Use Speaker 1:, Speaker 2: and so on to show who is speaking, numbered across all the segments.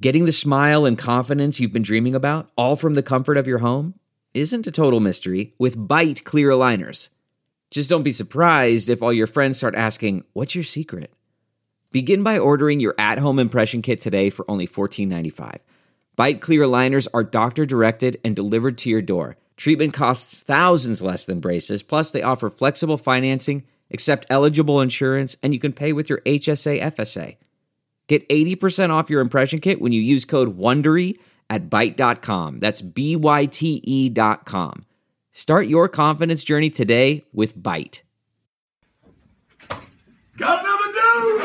Speaker 1: Getting the smile and confidence you've been dreaming about, all from the comfort of your home, isn't a total mystery with Byte clear aligners. Just don't be surprised if all your friends start asking, "What's your secret?" Begin by ordering your at-home impression kit today for only $14.95. Byte clear aligners are doctor-directed and delivered to your door. Treatment costs thousands less than braces, plus they offer flexible financing, accept eligible insurance, and you can pay with your HSA FSA. Get 80% off your impression kit when you use code WONDERY at Byte.com. That's BYTE.com. Start your confidence journey today with Byte.
Speaker 2: Got another dude!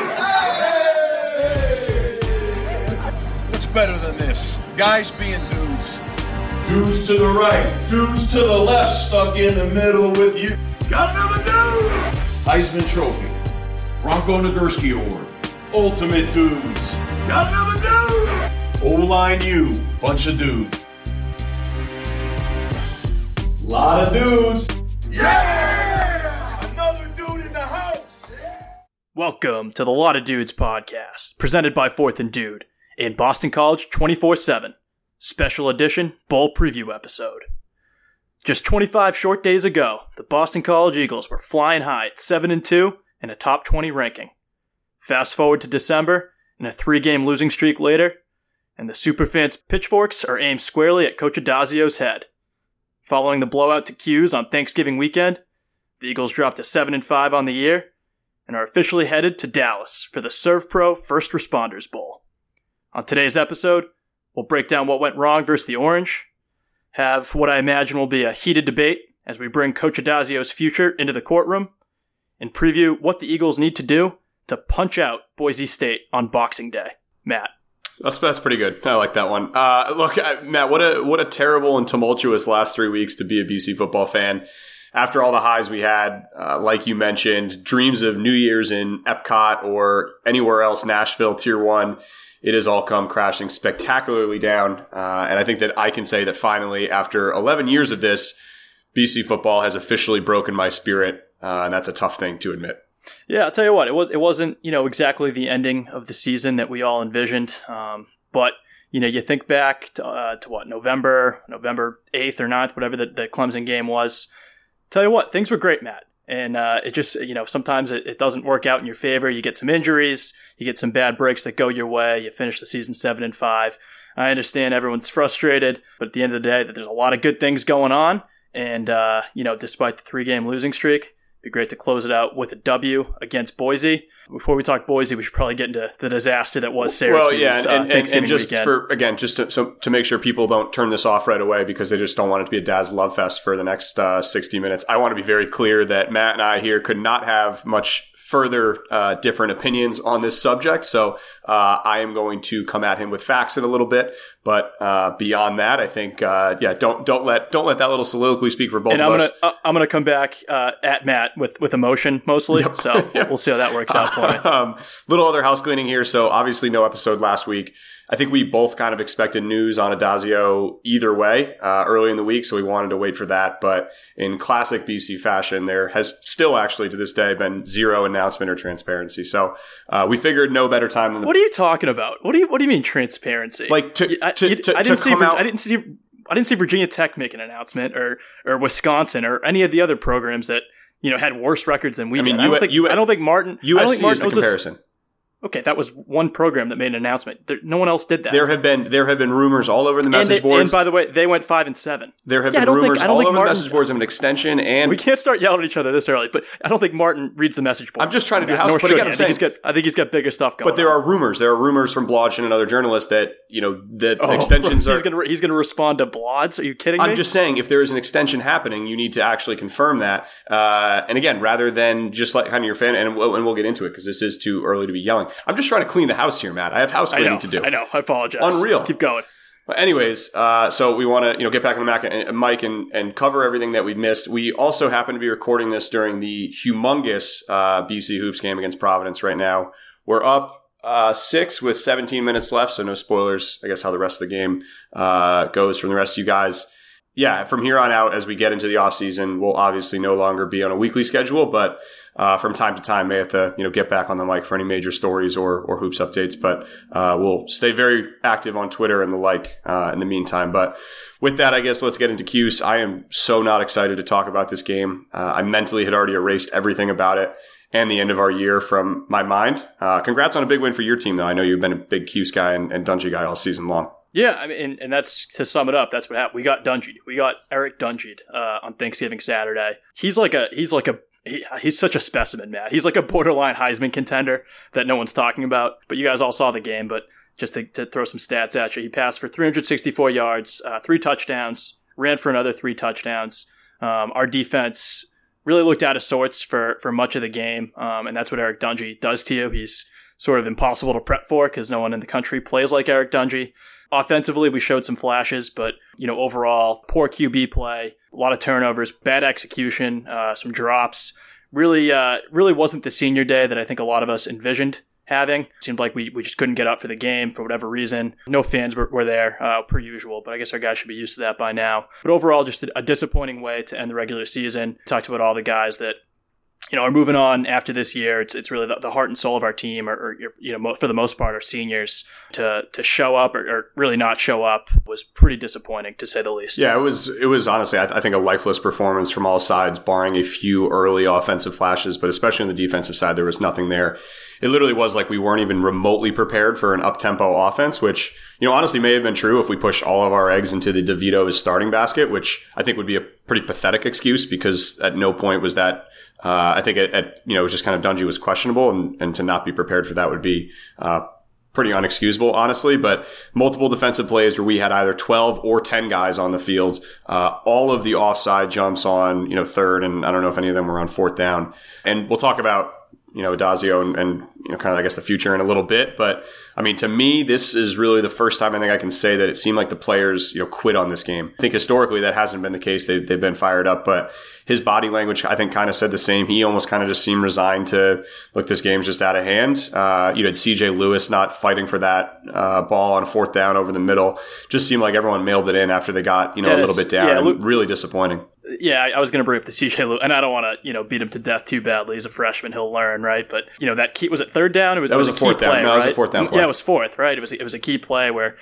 Speaker 2: Hey! What's better than this? Guys being dudes. Dudes to the right, dudes to the left, stuck in the middle with you. Got another dude! Heisman Trophy, Bronco Nagurski Award, Ultimate Dudes. Got another dude! O-Line U, bunch of dudes. Lot of dudes. Yeah! Another dude in the house. Yeah!
Speaker 3: Welcome to the Lot of Dudes podcast, presented by Fourth and Dude in Boston College 24/7. Special edition bowl preview episode. Just 25 short days ago, the Boston College Eagles were flying high at 7-2 in a top 20 ranking. Fast forward to December, and a 3-game losing streak later, and the superfans' pitchforks are aimed squarely at Coach Adazio's head. Following the blowout to 'Cuse on Thanksgiving weekend, the Eagles dropped to 7-5 on the year, and are officially headed to Dallas for the ServPro First Responders Bowl. On today's episode, we'll break down what went wrong versus the Orange, have what I imagine will be a heated debate as we bring Coach Adazio's future into the courtroom, and preview what the Eagles need to do to punch out Boise State on Boxing Day. Matt.
Speaker 4: That's pretty good. I like that one. Look, Matt, what a terrible and tumultuous last 3 weeks to be a BC football fan. After all the highs we had, like you mentioned, dreams of New Year's in Epcot or anywhere else, Nashville, Tier 1, it has all come crashing spectacularly down. And I think that I can say that finally, after 11 years of this, BC football has officially broken my spirit. And that's a tough thing to admit.
Speaker 3: Yeah, I'll tell you what, it wasn't, exactly the ending of the season that we all envisioned. But, you think back to what, November 8th or 9th, whatever the Clemson game was. Tell you what, things were great, Matt. And it just, sometimes it doesn't work out in your favor. You get some injuries, you get some bad breaks that go your way. You finish the season 7-5. I understand everyone's frustrated, but at the end of the day, there's a lot of good things going on. And, despite the 3-game losing streak, it'd be great to close it out with a W against Boise. Before we talk Boise, we should probably get into the disaster that was Syracuse.
Speaker 4: Well, yeah, and just
Speaker 3: weekend.
Speaker 4: to make sure people don't turn this off right away because they just don't want it to be a Daz love fest for the next 60 minutes. I want to be very clear that Matt and I here could not have much further different opinions on this subject. So I am going to come at him with facts in a little bit. But beyond that, I think, don't let that little soliloquy speak for both of us.
Speaker 3: I'm gonna come back at Matt with emotion mostly. Yep. So we'll see how that works out for me.
Speaker 4: Little other house cleaning here. So obviously no episode last week. I think we both kind of expected news on Adazio either way early in the week, so we wanted to wait for that. But in classic BC fashion, there has still actually to this day been zero announcement or transparency. So we figured no better time than
Speaker 3: What are you talking about? What do you mean transparency?
Speaker 4: Like I
Speaker 3: didn't see Virginia Tech make an announcement or Wisconsin or any of the other programs that had worse records than we did. I don't think Martin.
Speaker 4: USC is the comparison.
Speaker 3: Okay, that was one program that made an announcement. No one else did that.
Speaker 4: There have been rumors all over the message boards.
Speaker 3: And by the way, they went 5-7.
Speaker 4: There have been rumors all over the message boards of an extension. And
Speaker 3: we can't start yelling at each other this early. But I don't think Martin reads the message boards.
Speaker 4: I'm just trying to do house. But again,
Speaker 3: I think he's got bigger stuff going.
Speaker 4: But there are rumors. There are rumors from Blodgett and other journalists that extensions are.
Speaker 3: He's gonna respond to Blods. Are you kidding me?
Speaker 4: I'm just saying, if there is an extension happening, you need to actually confirm that. And again, rather than just like kind of your fan, and we'll get into it because this is too early to be yelling. I'm just trying to clean the house here, Matt. I have house cleaning to do.
Speaker 3: I know. I apologize.
Speaker 4: Unreal.
Speaker 3: Keep going.
Speaker 4: Well, anyways, so we want to get back on the mic and cover everything that we missed. We also happen to be recording this during the humongous BC Hoops game against Providence right now. We're up 6 with 17 minutes left, so no spoilers. I guess how the rest of the game goes from the rest of you guys. yeah, from here on out, as we get into the offseason, we'll obviously no longer be on a weekly schedule, but from time to time may have to get back on the mic for any major stories or hoops updates. But we'll stay very active on Twitter and the like in the meantime. But with that, I guess let's get into Cuse. I am so not excited to talk about this game. I mentally had already erased everything about it and the end of our year from my mind. Congrats on a big win for your team, though. I know you've been a big Cuse guy and Dungey guy all season long.
Speaker 3: Yeah, I mean, and that's, to sum it up, that's what happened. We got Dungey. We got Eric Dungey on Thanksgiving Saturday. He's such a specimen, Matt. He's like a borderline Heisman contender that no one's talking about. But you guys all saw the game. But just to throw some stats at you, he passed for 364 yards, 3 touchdowns, ran for another 3 touchdowns. Our defense really looked out of sorts for much of the game, and that's what Eric Dungey does to you. He's sort of impossible to prep for because no one in the country plays like Eric Dungey. Offensively, we showed some flashes, but overall, poor QB play, a lot of turnovers, bad execution, some drops. Really wasn't the senior day that I think a lot of us envisioned having. It seemed like we just couldn't get up for the game for whatever reason. No fans were there, per usual, but I guess our guys should be used to that by now. But overall, just a disappointing way to end the regular season. Talked about all the guys that are moving on after this year. It's really the heart and soul of our team, or for the most part, our seniors. To show up or really not show up was pretty disappointing, to say the least.
Speaker 4: Yeah, it was honestly, I think, a lifeless performance from all sides, barring a few early offensive flashes, but especially on the defensive side, there was nothing there. It literally was like we weren't even remotely prepared for an up-tempo offense, which, honestly may have been true if we pushed all of our eggs into the DeVito starting basket, which I think would be a pretty pathetic excuse, because at no point was that I think it was just kind of Dungey was questionable, and to not be prepared for that would be pretty unexcusable, honestly. But multiple defensive plays where we had either 12 or 10 guys on the field, all of the offside jumps on third, and I don't know if any of them were on fourth down. And we'll talk about Addazio and kind of, I guess, the future in a little bit. But I mean, to me, this is really the first time I think I can say that it seemed like the players, quit on this game. I think historically that hasn't been the case. They've been fired up, but his body language, I think, kind of said the same. He almost kind of just seemed resigned to, look, this game's just out of hand. You had CJ Lewis not fighting for that ball on fourth down over the middle. Just seemed like everyone mailed it in after they got, a little bit down. Yeah, really disappointing.
Speaker 3: Yeah, I was going to bring up the CJ Lewis, and I don't want to, beat him to death too badly. He's a freshman; he'll learn, right? But that key, was it third down? It was a fourth down. Play,
Speaker 4: no,
Speaker 3: right?
Speaker 4: It was a fourth down play.
Speaker 3: Yeah, it was fourth, right? It was a key play where,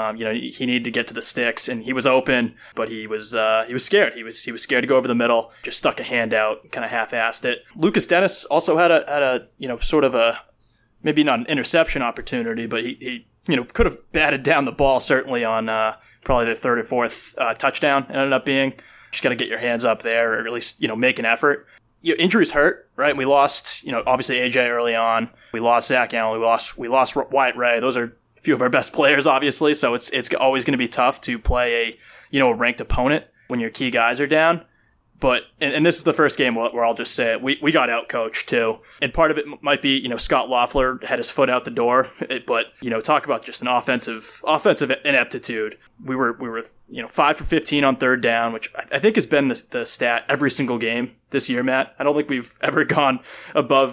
Speaker 3: he needed to get to the sticks, and he was open, but he was scared. He was scared to go over the middle. Just stuck a hand out, kind of half-assed it. Lucas Dennis also had a sort of a, maybe not an interception opportunity, but he could have batted down the ball certainly on probably the third or fourth touchdown. It ended up being. Just got to get your hands up there, or at least, make an effort. Injuries hurt, right? We lost, obviously AJ early on. We lost Zach Allen. We lost Wyatt Ray. Those are a few of our best players, obviously. So it's always going to be tough to play a ranked opponent when your key guys are down. But, and this is the first game where I'll just say it, we got out-coached too. And part of it might be, Scott Loeffler had his foot out the door. But, talk about just an offensive ineptitude. We were 5 for 15 on third down, which I think has been the stat every single game this year, Matt. I don't think we've ever gone above,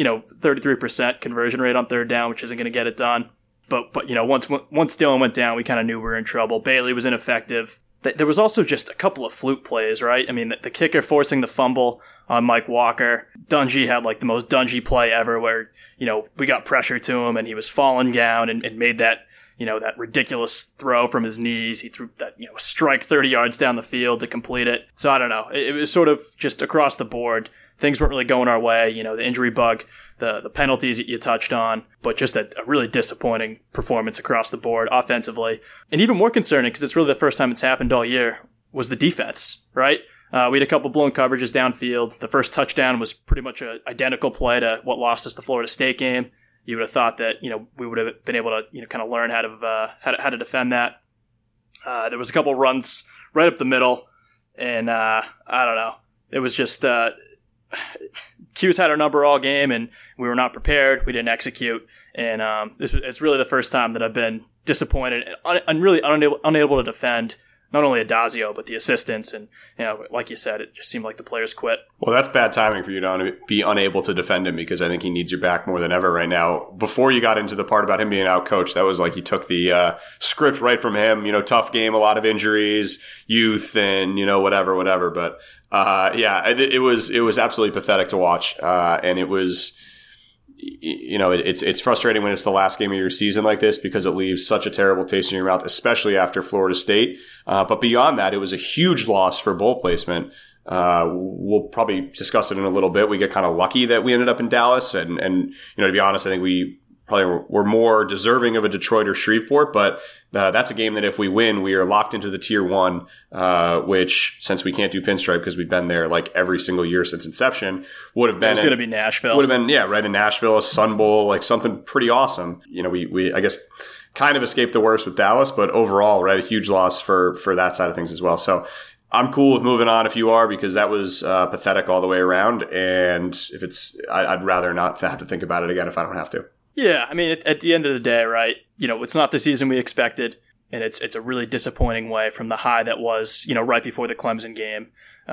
Speaker 3: 33% conversion rate on third down, which isn't going to get it done. But once Dylan went down, we kind of knew we were in trouble. Bailey was ineffective. There was also just a couple of fluke plays, right? I mean, the kicker forcing the fumble on Mike Walker. Dungey had like the most Dungey play ever where, we got pressure to him and he was falling down and made that, that ridiculous throw from his knees. He threw that, strike 30 yards down the field to complete it. So I don't know. It was sort of just across the board. Things weren't really going our way. The injury bug, the penalties that you touched on, but just a really disappointing performance across the board offensively. And even more concerning, because it's really the first time it's happened all year, was the defense, right? We had a couple blown coverages downfield. The first touchdown was pretty much an identical play to what lost us the Florida State game. You would have thought that, we would have been able to, kind of learn how to defend that. There was a couple runs right up the middle, and I don't know. It was just Cuse had our number all game, and we were not prepared. We didn't execute, and it's really the first time that I've been disappointed and really unable to defend not only Addazio, but the assistants. And, like you said, it just seemed like the players quit.
Speaker 4: Well, that's bad timing for you to be unable to defend him, because I think he needs your back more than ever right now. Before you got into the part about him being out coached, that was like you took the script right from him. Tough game, a lot of injuries, youth, and, whatever. But it was absolutely pathetic to watch. And it was, it's frustrating when it's the last game of your season like this, because it leaves such a terrible taste in your mouth, especially after Florida State. But beyond that, it was a huge loss for bowl placement. We'll probably discuss it in a little bit. We get kind of lucky that we ended up in Dallas. And to be honest, I think we probably were more deserving of a Detroit or Shreveport, but that's a game that if we win, we are locked into the tier 1, which, since we can't do pinstripe because we've been there like every single year since inception, would have been.
Speaker 3: It's going to be Nashville.
Speaker 4: Would have been, right in Nashville, a Sun Bowl, like something pretty awesome. We I guess kind of escaped the worst with Dallas, but overall, right, a huge loss for that side of things as well. So I'm cool with moving on if you are, because that was pathetic all the way around. And if I'd rather not have to think about it again if I don't have to.
Speaker 3: Yeah, I mean, at the end of the day, right, it's not the season we expected, and it's a really disappointing way from the high that was, right before the Clemson game,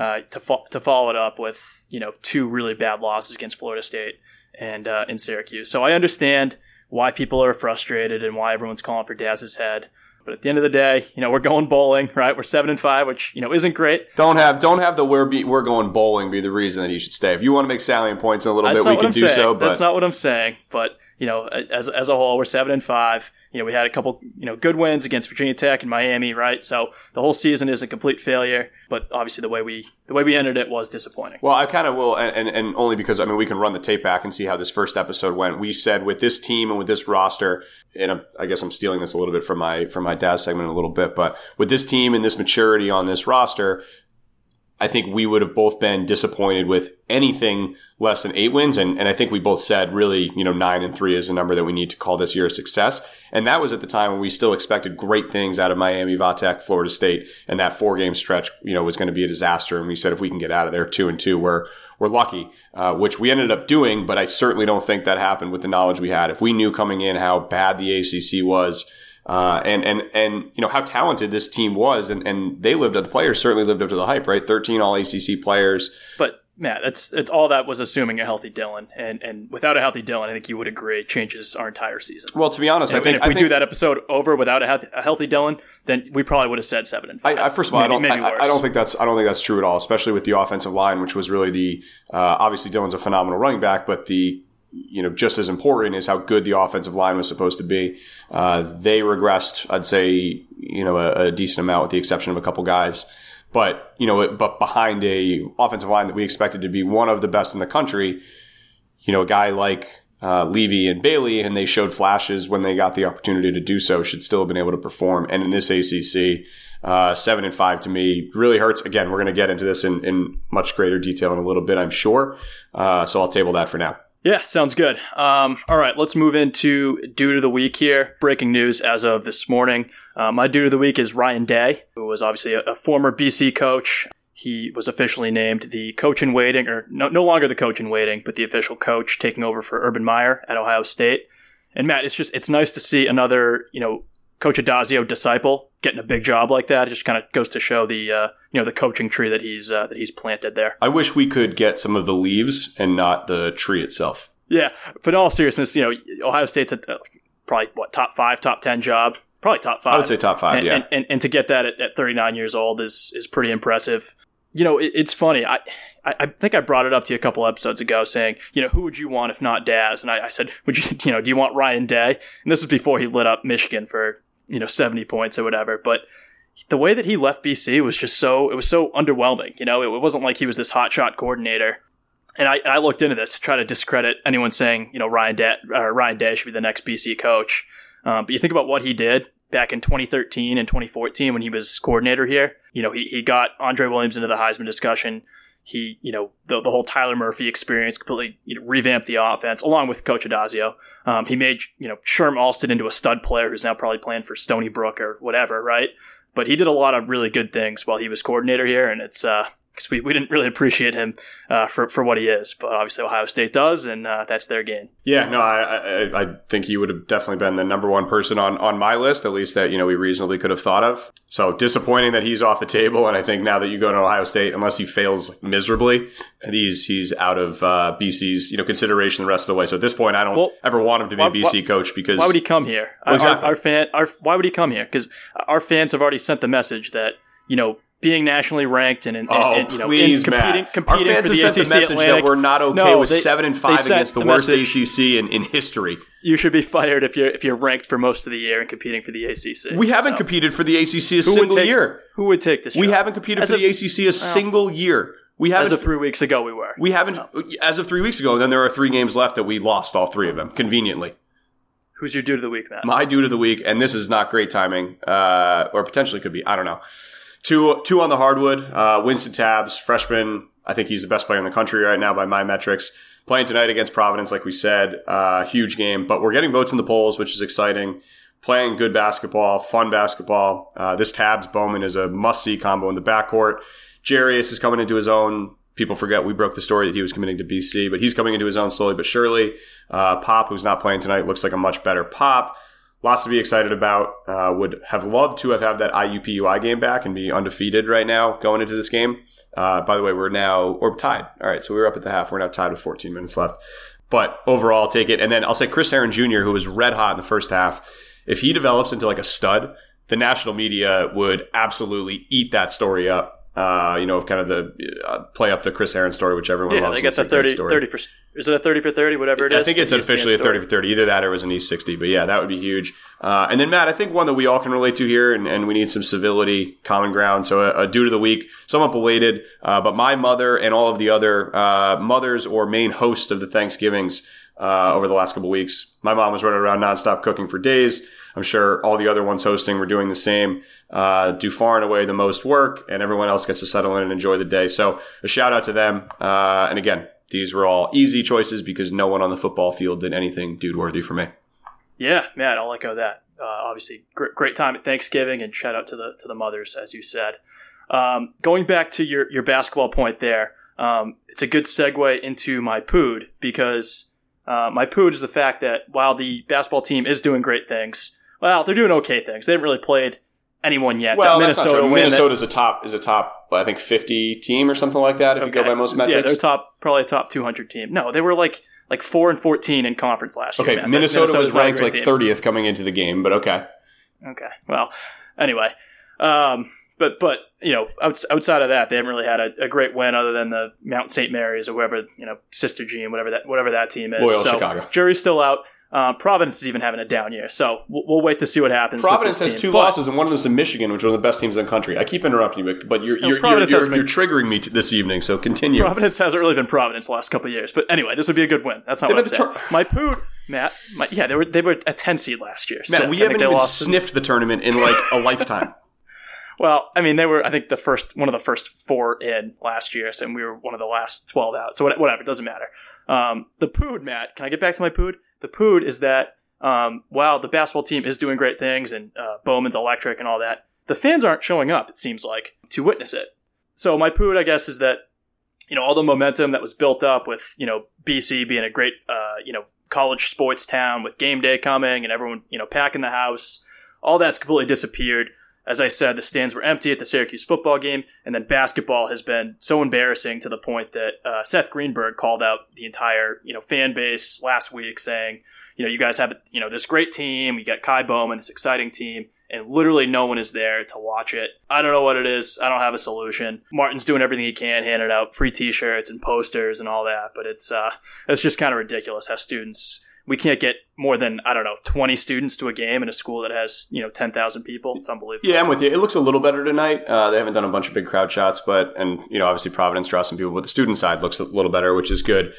Speaker 3: to follow it up with, 2 really bad losses against Florida State and in Syracuse. So I understand why people are frustrated and why everyone's calling for Daz's head. But at the end of the day, we're going bowling, right? We're 7-5, which, isn't great.
Speaker 4: Don't have the we're going bowling be the reason that you should stay. If you want to make salient points in a little bit, we can do so. But
Speaker 3: that's not what I'm saying. But, as a whole, we're 7-5. We had a couple, good wins against Virginia Tech and Miami, right? So the whole season is a complete failure. But obviously the way we ended it was disappointing.
Speaker 4: Well, I kind of will, and only because, we can run the tape back and see how this first episode went. We said with this team and with this roster, and I guess I'm stealing this a little bit from my Daz segment a little bit, but with this team and this maturity on this roster, I think we would have both been disappointed with anything less than 8 wins. And I think we both said really, 9-3 is a number that we need to call this year a success. And that was at the time when we still expected great things out of Miami, Va-Tech, Florida State. And that 4-game stretch, was going to be a disaster. And we said, if we can get out of there 2-2, we're lucky, which we ended up doing. But I certainly don't think that happened with the knowledge we had. If we knew coming in how bad the ACC was, and how talented this team was, and the players certainly lived up to the hype, right? 13 all ACC players.
Speaker 3: But Matt, it's all that was assuming a healthy Dylan, and without a healthy Dylan, I think you would agree, changes our entire season.
Speaker 4: Well, to be honest,
Speaker 3: I think if we do that episode over without a healthy Dylan, then we probably would have said 7-5.
Speaker 4: First of all, I don't think that's true at all, especially with the offensive line, which was really obviously Dylan's a phenomenal running back, but just as important is how good the offensive line was supposed to be. They regressed, I'd say, a decent amount with the exception of a couple guys. But behind a offensive line that we expected to be one of the best in the country, a guy like Levy and Bailey, and they showed flashes when they got the opportunity to do so, should still have been able to perform. And in this ACC, 7-5 to me really hurts. Again, we're going to get into this in much greater detail in a little bit, I'm sure. So I'll table that for now.
Speaker 3: Yeah, sounds good. All right, let's move into Dude of the Week here. Breaking news as of this morning. My Dude of the Week is Ryan Day, who was obviously a former BC coach. He was officially named the coach in waiting, or no longer the coach in waiting, but the official coach taking over for Urban Meyer at Ohio State. And Matt, it's nice to see another, Coach Addazio disciple getting a big job like that. It just kind of goes to show the coaching tree that he's planted there.
Speaker 4: I wish we could get some of the leaves and not the tree itself.
Speaker 3: Yeah, but in all seriousness, Ohio State's probably top 5, top 10 job. Probably top 5.
Speaker 4: I would say top 5, yeah.
Speaker 3: And to get that at 39 years old is pretty impressive. It's funny. I think I brought it up to you a couple episodes ago saying, who would you want if not Daz? And I said, would you, do you want Ryan Day? And this was before he lit up Michigan for, 70 points or whatever. But the way that he left BC was just it was so underwhelming. It wasn't like he was this hotshot coordinator. And I looked into this to try to discredit anyone saying, Ryan Day should be the next BC coach. But you think about what he did back in 2013 and 2014 when he was coordinator here. He got Andre Williams into the Heisman discussion. He, the whole Tyler Murphy experience completely revamped the offense along with Coach Addazio. He made, Sherm Alston into a stud player who's now probably playing for Stony Brook or whatever, right? But he did a lot of really good things while he was coordinator here, and it's kind because we didn't really appreciate him for what he is. But obviously Ohio State does, and that's their game.
Speaker 4: Yeah, no, I think he would have definitely been the number one person on my list, at least that, we reasonably could have thought of. So disappointing that he's off the table. And I think now that you go to Ohio State, unless he fails miserably, he's out of BC's, consideration the rest of the way. So at this point, I don't ever want him to be a BC coach because
Speaker 3: why would he come here?
Speaker 4: Exactly.
Speaker 3: Why would he come here? Because our fans have already sent the message that, being nationally ranked and
Speaker 4: please,
Speaker 3: competing
Speaker 4: our fans
Speaker 3: for the
Speaker 4: have sent
Speaker 3: ACC
Speaker 4: the message
Speaker 3: Atlantic,
Speaker 4: that we're not okay with 7-5 against the worst ACC in history.
Speaker 3: You should be fired if you're ranked for most of the year and competing for the ACC.
Speaker 4: We haven't competed for the ACC a single year.
Speaker 3: Who would take this job?
Speaker 4: We haven't competed for the ACC a single year. We haven't.
Speaker 3: As of 3 weeks ago, we were.
Speaker 4: We haven't. As of 3 weeks ago, and then there are 3 games left that we lost all 3 of them conveniently.
Speaker 3: Who's your dude of the week, Matt?
Speaker 4: My dude of the week, and this is not great timing, or potentially could be. I don't know. Two on the hardwood. Winston Tabbs, freshman. I think he's the best player in the country right now by my metrics. Playing tonight against Providence, like we said, huge game. But we're getting votes in the polls, which is exciting. Playing good basketball, fun basketball. This Tabbs-Bowman is a must-see combo in the backcourt. Jarius is coming into his own. People forget we broke the story that he was committing to BC, but he's coming into his own slowly but surely. Pop, who's not playing tonight, looks like a much better Pop. Lots to be excited about. Would have loved to have that IUPUI game back and be undefeated right now going into this game. By the way, we're tied. All right, so we were up at the half. We're now tied with 14 minutes left. But overall, I'll take it. And then I'll say Chris Herron Jr., who was red hot in the first half. If he develops into like a stud, the national media would absolutely eat that story up. Of kind of the play up the Chris Herron story, which everyone loves.
Speaker 3: Yeah, they got the 30 for, is it a 30 for 30, whatever it is?
Speaker 4: I think it's officially a 30 for 30. Either that or it was an East 60. But yeah, that would be huge. And then, Matt, I think one that we all can relate to here, and we need some civility, common ground. So a dude of the week, somewhat belated, but my mother and all of the other mothers or main hosts of the Thanksgivings over the last couple of weeks. My mom was running around nonstop cooking for days. I'm sure all the other ones hosting were doing the same. Do far and away the most work, and everyone else gets to settle in and enjoy the day. So a shout out to them. And again, these were all easy choices because no one on the football field did anything dude worthy for me.
Speaker 3: Yeah, Matt, I'll echo that. Obviously, great time at Thanksgiving, and shout out to the mothers, as you said. Going back to your basketball point there, it's a good segue into my pood because my pood is the fact that while the basketball team is doing great things, well, they're doing okay things. They haven't really played anyone yet.
Speaker 4: Well, that's not true. Minnesota's a top, I think 50 team or something like that. If you go by most metrics,
Speaker 3: yeah, they're probably a top 200 team. No, they were like 4-14 in conference last year.
Speaker 4: Okay, Minnesota was ranked like 30th coming into the game, but okay.
Speaker 3: Okay, well, anyway, but outside of that, they haven't really had a great win other than the Mount St. Mary's or whoever, Sister Jean, whatever that team is.
Speaker 4: Loyola Chicago.
Speaker 3: Jury's still out. Providence is even having a down year, so we'll wait to see what happens.
Speaker 4: Providence has 2 losses, and one of them's to Michigan, which is one of the best teams in the country. I keep interrupting you, but you're triggering me this evening, so continue.
Speaker 3: Providence hasn't really been Providence the last couple of years, but anyway, this would be a good win. That's not what I'm saying. My pood, Matt. They were a 10 seed last year.
Speaker 4: Matt, we haven't even sniffed the tournament in like a lifetime.
Speaker 3: Well, I mean, they were, I think, one of the first 4 in last year, and we were one of the last 12 out. So whatever, it doesn't matter. The pood, Matt. Can I get back to my pood? The pood is that while the basketball team is doing great things and Bowman's electric and all that, the fans aren't showing up, it seems like, to witness it. So my pood, I guess, is that, all the momentum that was built up with, BC being a great, college sports town with game day coming and everyone, packing the house, all that's completely disappeared. As I said, the stands were empty at the Syracuse football game, and then basketball has been so embarrassing to the point that Seth Greenberg called out the entire, fan base last week saying, you guys have, this great team, you got Kai Bowman, this exciting team, and literally no one is there to watch it. I don't know what it is. I don't have a solution. Martin's doing everything he can, handing out free t-shirts and posters and all that, but it's just kind of ridiculous how we can't get more than, 20 students to a game in a school that has, 10,000 people. It's unbelievable.
Speaker 4: Yeah, I'm with you. It looks a little better tonight. They haven't done a bunch of big crowd shots, and obviously Providence draws some people, but the student side looks a little better, which is good.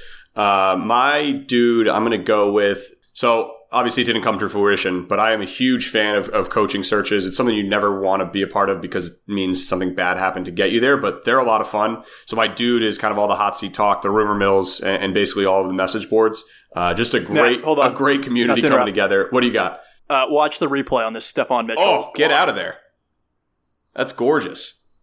Speaker 4: My dude, I'm going to go with, so obviously it didn't come to fruition, but I am a huge fan of coaching searches. It's something you never want to be a part of because it means something bad happened to get you there, but they're a lot of fun. So my dude is kind of all the hot seat talk, the rumor mills, and basically all of the message boards. Just a great community coming together. What do you got?
Speaker 3: Watch the replay on this Stephon Mitchell.
Speaker 4: Oh, get out of there. That's gorgeous.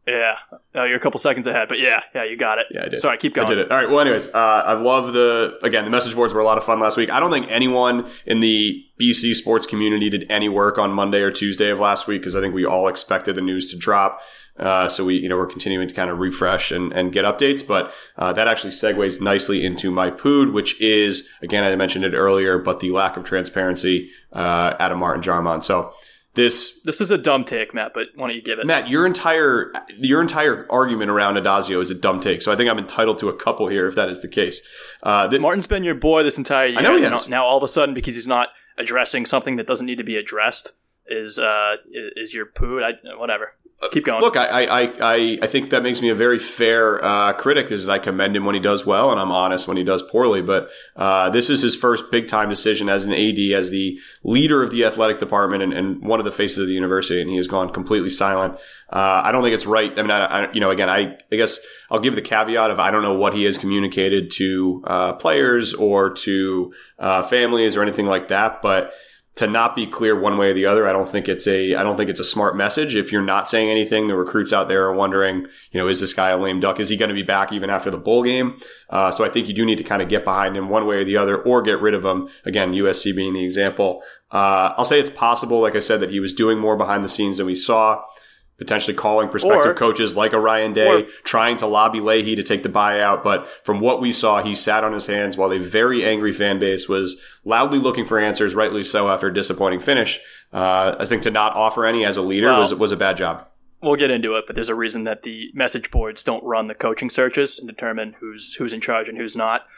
Speaker 3: Yeah. Oh, you're a couple seconds ahead, but yeah, you got it.
Speaker 4: Yeah, I did.
Speaker 3: Sorry, keep going.
Speaker 4: I did it. All right. Well, anyways, I love the message boards were a lot of fun last week. I don't think anyone in the BC sports community did any work on Monday or Tuesday of last week because I think we all expected the news to drop. So we're continuing to kind of refresh and get updates, but that actually segues nicely into my pood, which is, again, I mentioned it earlier, but the lack of transparency out of Martin Jarmond. So this
Speaker 3: is a dumb take, Matt, but why don't you give it?
Speaker 4: Matt, your entire argument around Addazio is a dumb take, so I think I'm entitled to a couple here if that is the case.
Speaker 3: Martin's been your boy this entire year.
Speaker 4: I know he has.
Speaker 3: Now all of a sudden, because he's not addressing something that doesn't need to be addressed, is your poo? Whatever. Keep going.
Speaker 4: Look, I think that makes me a very fair critic, is that I commend him when he does well and I'm honest when he does poorly. But this is his first big-time decision as an AD, as the leader of the athletic department and one of the faces of the university, and he has gone completely silent. I don't think it's right. I mean, I guess I'll give the caveat of I don't know what he has communicated to players or to families or anything like that, but to not be clear one way or the other, I don't think it's a smart message. If you're not saying anything, the recruits out there are wondering, is this guy a lame duck? Is he going to be back even after the bowl game? So I think you do need to kind of get behind him one way or the other, or get rid of him. Again, USC being the example. I'll say it's possible, like I said, that he was doing more behind the scenes than we saw. Potentially calling prospective coaches like a Ryan Day, trying to lobby Leahy to take the buyout. But from what we saw, he sat on his hands while a very angry fan base was loudly looking for answers, rightly so, after a disappointing finish. I think to not offer any as a leader was a bad job.
Speaker 3: We'll get into it, but there's a reason that the message boards don't run the coaching searches and determine who's in charge and who's not.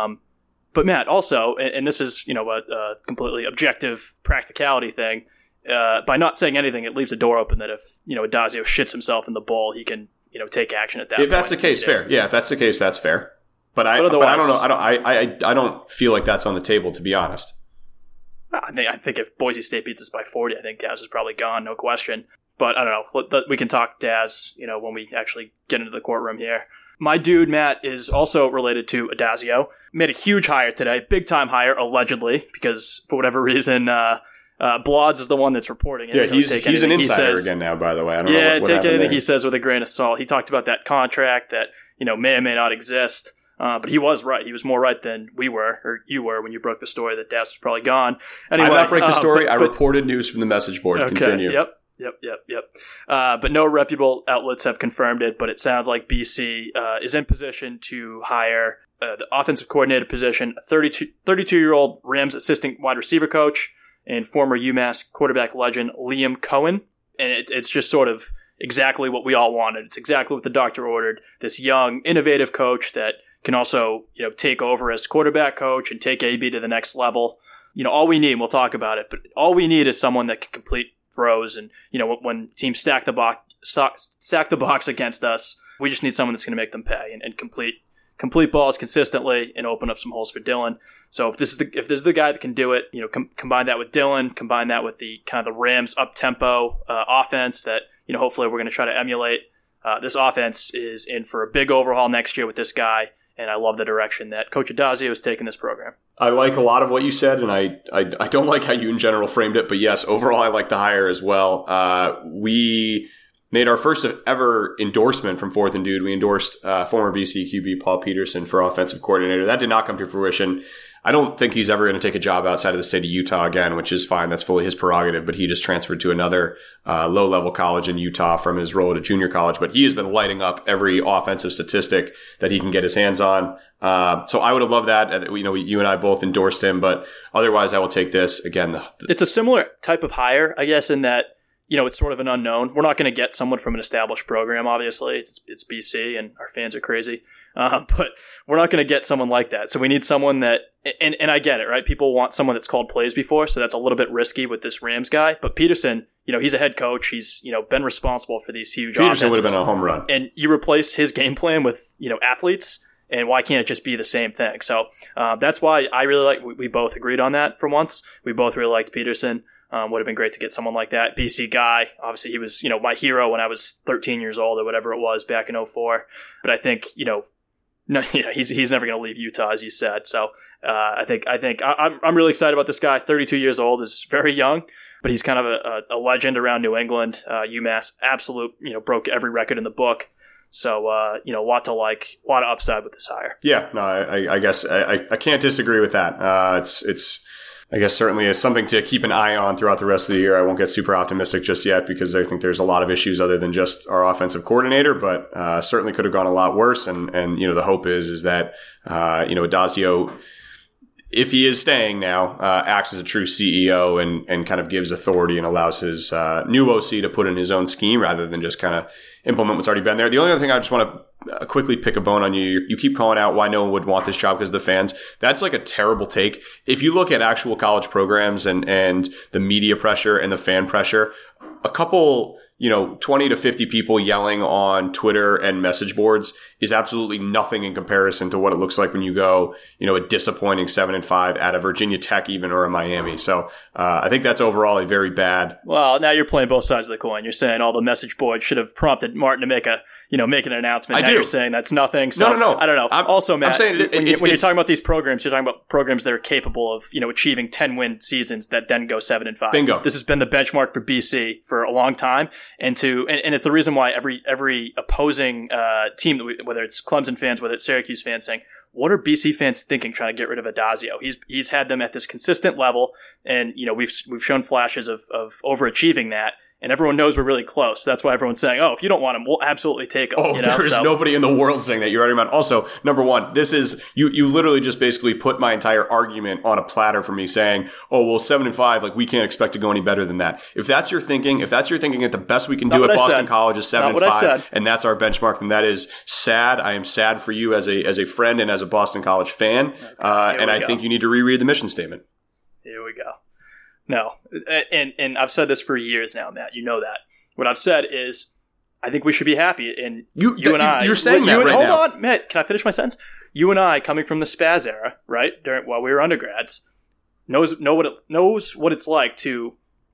Speaker 3: But Matt, also, and this is a completely objective practicality thing, by not saying anything, it leaves the door open that if Addazio shits himself in the bowl, he can take action at that.
Speaker 4: If that's the case, fair. Yeah, if that's the case, that's fair. But I don't know. I don't feel like that's on the table, to be honest.
Speaker 3: I think if Boise State beats us by 40, I think Daz is probably gone, no question. But I don't know. We can talk Daz, when we actually get into the courtroom here. My dude, Matt, is also related to Addazio. Made a huge hire today, big time hire, allegedly, because for whatever reason, Blods is the one that's reporting it.
Speaker 4: Yeah, so he's an insider again now, by the way. I don't know what
Speaker 3: take anything
Speaker 4: there.
Speaker 3: He says with a grain of salt. He talked about that contract that may or may not exist, but he was right. He was more right than we were, or you were, when you broke the story that Daz was probably gone. Anyway,
Speaker 4: I did not break the story. I reported news from the message board.
Speaker 3: Okay,
Speaker 4: Continue.
Speaker 3: Yep. But no reputable outlets have confirmed it, but it sounds like BC is in position to hire the offensive coordinator position, a 32-year-old Rams assistant wide receiver coach, and former UMass quarterback legend Liam Cohen. And it's just sort of exactly what we all wanted. It's exactly what the doctor ordered. This young, innovative coach that can also, take over as quarterback coach and take AB to the next level. All we need, and we'll talk about it, but all we need is someone that can complete throws. And, when teams stack the box against us, we just need someone that's going to make them pay and complete balls consistently and open up some holes for Dylan. So if this is the guy that can do it, combine that with Dylan, combine that with the kind of the Rams up-tempo offense that, hopefully we're going to try to emulate. This offense is in for a big overhaul next year with this guy, and I love the direction that Coach Addazio has taken this program.
Speaker 4: I like a lot of what you said, and I don't like how you in general framed it, but yes, overall I like the hire as well. We made our first ever endorsement from Fourth and Dude. We endorsed former BC QB Paul Peterson for offensive coordinator. That did not come to fruition. I don't think he's ever going to take a job outside of the state of Utah again, which is fine. That's fully his prerogative. But he just transferred to another low-level college in Utah from his role at a junior college. But he has been lighting up every offensive statistic that he can get his hands on. So I would have loved that. You and I both endorsed him. But otherwise, I will take this. Again,
Speaker 3: it's a similar type of hire, I guess, in that it's sort of an unknown. We're not going to get someone from an established program, obviously. It's BC, and our fans are crazy. But we're not going to get someone like that. So we need someone that, and I get it, right? People want someone that's called plays before, so that's a little bit risky with this Rams guy. But Peterson, he's a head coach. He's, been responsible for these huge offenses.
Speaker 4: Peterson would have been a home run.
Speaker 3: And you replace his game plan with, athletes, and why can't it just be the same thing? So that's why I really like, we both agreed on that for once. We both really liked Peterson. Would have been great to get someone like that. BC guy. Obviously, he was, my hero when I was 13 years old or whatever it was back in 2004. But I think, No, he's never going to leave Utah, as you said. So I think I'm really excited about this guy. 32 years old, is very young, but he's kind of a legend around New England. UMass broke every record in the book. So a lot to like, a lot of upside with this hire.
Speaker 4: Yeah, no, I guess I can't disagree with that. It's I guess certainly is something to keep an eye on throughout the rest of the year. I won't get super optimistic just yet because I think there's a lot of issues other than just our offensive coordinator, but certainly could have gone a lot worse. And the hope is that Addazio, if he is staying now, acts as a true CEO and kind of gives authority and allows his new OC to put in his own scheme rather than just kind of implement what's already been there. The only other thing I just want to quickly pick a bone on you. You keep calling out why no one would want this job because of the fans. That's like a terrible take. If you look at actual college programs and the media pressure and the fan pressure, a couple, 20 to 50 people yelling on Twitter and message boards is absolutely nothing in comparison to what it looks like when you go, a disappointing 7-5 at a Virginia Tech even or a Miami. So I think that's overall a very bad.
Speaker 3: Well, now you're playing both sides of the coin. You're saying all the message boards should have prompted Martin to make an announcement. Now you're saying that's nothing. So
Speaker 4: No.
Speaker 3: I don't know. Also, Matt,
Speaker 4: I'm saying
Speaker 3: when you're talking about these programs, you're talking about programs that are capable of, achieving 10-win seasons that then go 7-5.
Speaker 4: Bingo.
Speaker 3: This has been the benchmark for BC for a long time. And it's the reason why every opposing team, whether it's Clemson fans, whether it's Syracuse fans, saying, what are BC fans thinking trying to get rid of Addazio? He's had them at this consistent level, and we've shown flashes of overachieving that. And everyone knows we're really close. That's why everyone's saying, oh, if you don't want him, we'll absolutely take him.
Speaker 4: Oh, there is nobody in the world saying that. You're right about. Also, number one, this is, you literally just basically put my entire argument on a platter for me saying, oh, well, 7-5, like we can't expect to go any better than that. If that's your thinking that the best we can do at Boston College is 7-5, and that's our benchmark, then that is sad. I am sad for you as a friend and as a Boston College fan. And I think you need to reread the mission statement.
Speaker 3: Here we go. No, and I've said this for years now, Matt. You know that. What I've said is, I think we should be happy. And you and I,
Speaker 4: you're saying that right now.
Speaker 3: Hold on, Matt. Can I finish my sentence? You and I, coming from the Spaz era, right, while we were undergrads, knows what it's like to,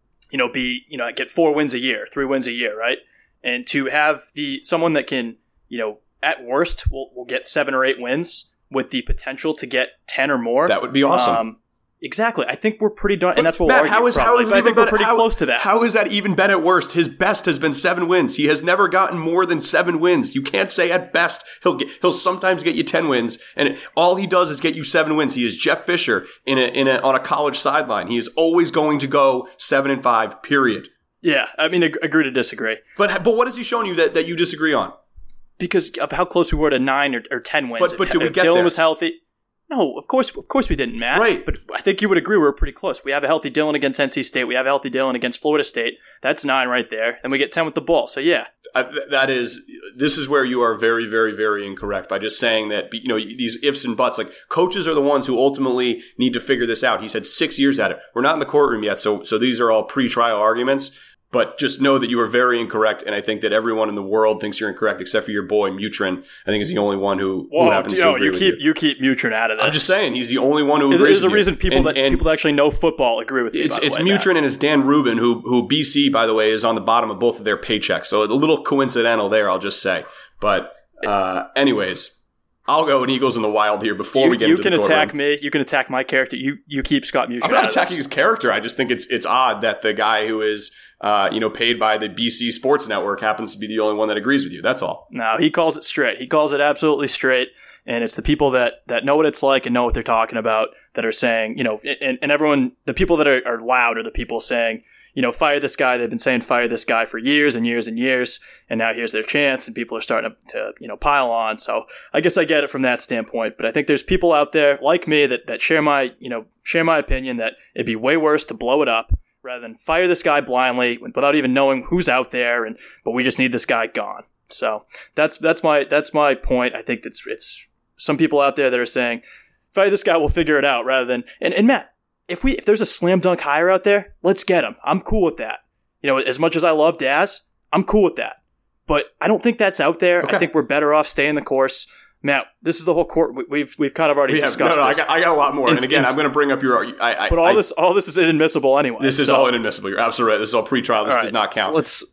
Speaker 3: get 4 wins a year, 3 wins a year, right, and to have someone that can, at worst, will get 7 or 8 wins with the potential to get 10 or more.
Speaker 4: That would be awesome.
Speaker 3: Exactly. I think we're pretty done, and that's what
Speaker 4: Matt,
Speaker 3: we're arguing. I think we're pretty close to that.
Speaker 4: How is that even been at worst? His best has been 7 wins. He has never gotten more than 7 wins. You can't say at best he'll sometimes get you 10 wins, and all he does is get you 7 wins. He is Jeff Fisher on a college sideline. He is always going to go 7-5. Period.
Speaker 3: Yeah, I mean, agree to disagree.
Speaker 4: But what has he shown you that you disagree on?
Speaker 3: Because of how close we were to 9 or 10 wins.
Speaker 4: But did we get
Speaker 3: Dylan
Speaker 4: there?
Speaker 3: Was healthy. No, of course we didn't, Matt.
Speaker 4: Right.
Speaker 3: But I think you would agree we're pretty close. We have a healthy Dylan against NC State. We have a healthy Dylan against Florida State. That's 9 right there. And we get 10 with the ball. So, yeah.
Speaker 4: This is where you are very, very, very incorrect by just saying that, these ifs and buts, like coaches are the ones who ultimately need to figure this out. He's had 6 years at it. We're not in the courtroom yet. So these are all pre-trial arguments. But just know that you are very incorrect, and I think that everyone in the world thinks you're incorrect, except for your boy Mutrin. I think is the only one who happens to agree with you.
Speaker 3: You keep Mutrin out of this.
Speaker 4: I'm just saying he's the only one who agrees with you.
Speaker 3: There's a reason people that actually know football agree with you.
Speaker 4: It's Mutrin and it's Dan Rubin, who BC, by the way, is on the bottom of both of their paychecks. So a little coincidental there, I'll just say. But anyways, I'll go an Eagles in the Wild here before we get into the courtroom.
Speaker 3: You can attack me. You can attack my character. You keep Scott Mutrin.
Speaker 4: I'm not attacking his character. I just think it's odd that the guy who is paid by the BC Sports Network happens to be the only one that agrees with you. That's all.
Speaker 3: No, he calls it straight. He calls it absolutely straight. And it's the people that know what it's like and know what they're talking about that are saying, and everyone, the people that are loud are the people saying, fire this guy. They've been saying fire this guy for years and years and years. And now here's their chance and people are starting to pile on. So I guess I get it from that standpoint. But I think there's people out there like me that share my opinion that it'd be way worse to blow it up rather than fire this guy blindly without even knowing who's out there, but we just need this guy gone. So that's my point. I think it's some people out there that are saying, fire this guy, we'll figure it out, rather than and Matt, if there's a slam dunk hire out there, let's get him. I'm cool with that. As much as I love Daz, I'm cool with that. But I don't think that's out there. Okay. I think we're better off staying the course. Matt, this is the whole court. We've kind of already discussed this.
Speaker 4: I got a lot more. And again, I'm going to bring up your.
Speaker 3: But all this is inadmissible anyway.
Speaker 4: This is all inadmissible. You're absolutely right. This is all pre-trial. This does not count.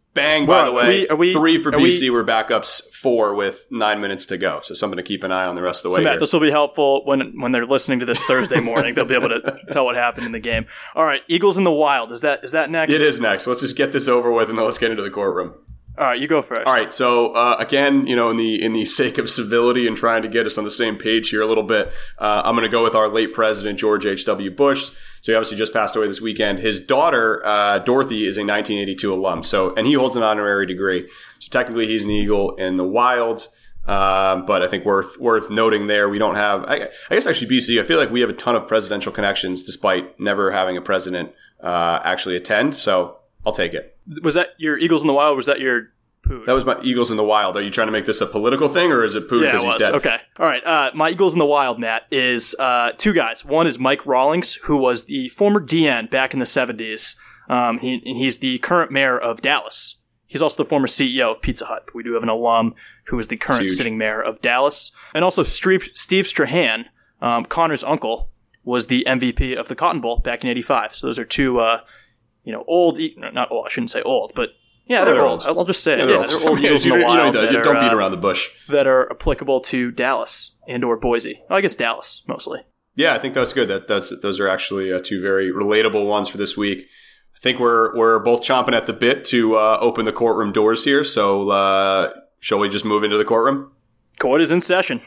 Speaker 4: Bang, by the way, 3 for BC. We're backups 4 with 9 minutes to go. So something to keep an eye on the rest of the way.
Speaker 3: So Matt,
Speaker 4: here.
Speaker 3: this will be helpful when they're listening to this Thursday morning. They'll be able to tell what happened in the game. All right, Eagles in the Wild. Is that next?
Speaker 4: It is next. Let's just get this over with and then let's get into the courtroom.
Speaker 3: All right, you go first.
Speaker 4: All right, so again, in the sake of civility and trying to get us on the same page here a little bit, I'm going to go with our late president, George H.W. Bush. So he obviously just passed away this weekend. His daughter, Dorothy, is a 1982 alum. And he holds an honorary degree. So technically he's an Eagle in the Wild. But I think worth noting there, we don't have, I guess actually BC, I feel like we have a ton of presidential connections despite never having a president actually attend. So I'll take it.
Speaker 3: Was that your Eagles in the Wild or was that your Pood?
Speaker 4: That was my Eagles in the Wild. Are you trying to make this a political thing or is it Pood because he's dead?
Speaker 3: Okay. All right. My Eagles in the Wild, Matt, is 2 guys. One is Mike Rawlings, who was the former DN back in the 70s. He's the current mayor of Dallas. He's also the former CEO of Pizza Hut. We do have an alum who is the current sitting mayor of Dallas. And also Steve Strahan, Connor's uncle, was the MVP of the Cotton Bowl back in 85. So those are 2, old, not old, I shouldn't say old, but yeah, they're old. I'll just say it. Yeah, they're old Eagles in the Wild.
Speaker 4: Don't beat around the bush.
Speaker 3: That are applicable to Dallas and or Boise. Well, I guess Dallas, mostly.
Speaker 4: Yeah, I think that's good. Those are actually 2 very relatable ones for this week. I think we're both chomping at the bit to open the courtroom doors here. So shall we just move into the courtroom?
Speaker 3: Court is in session.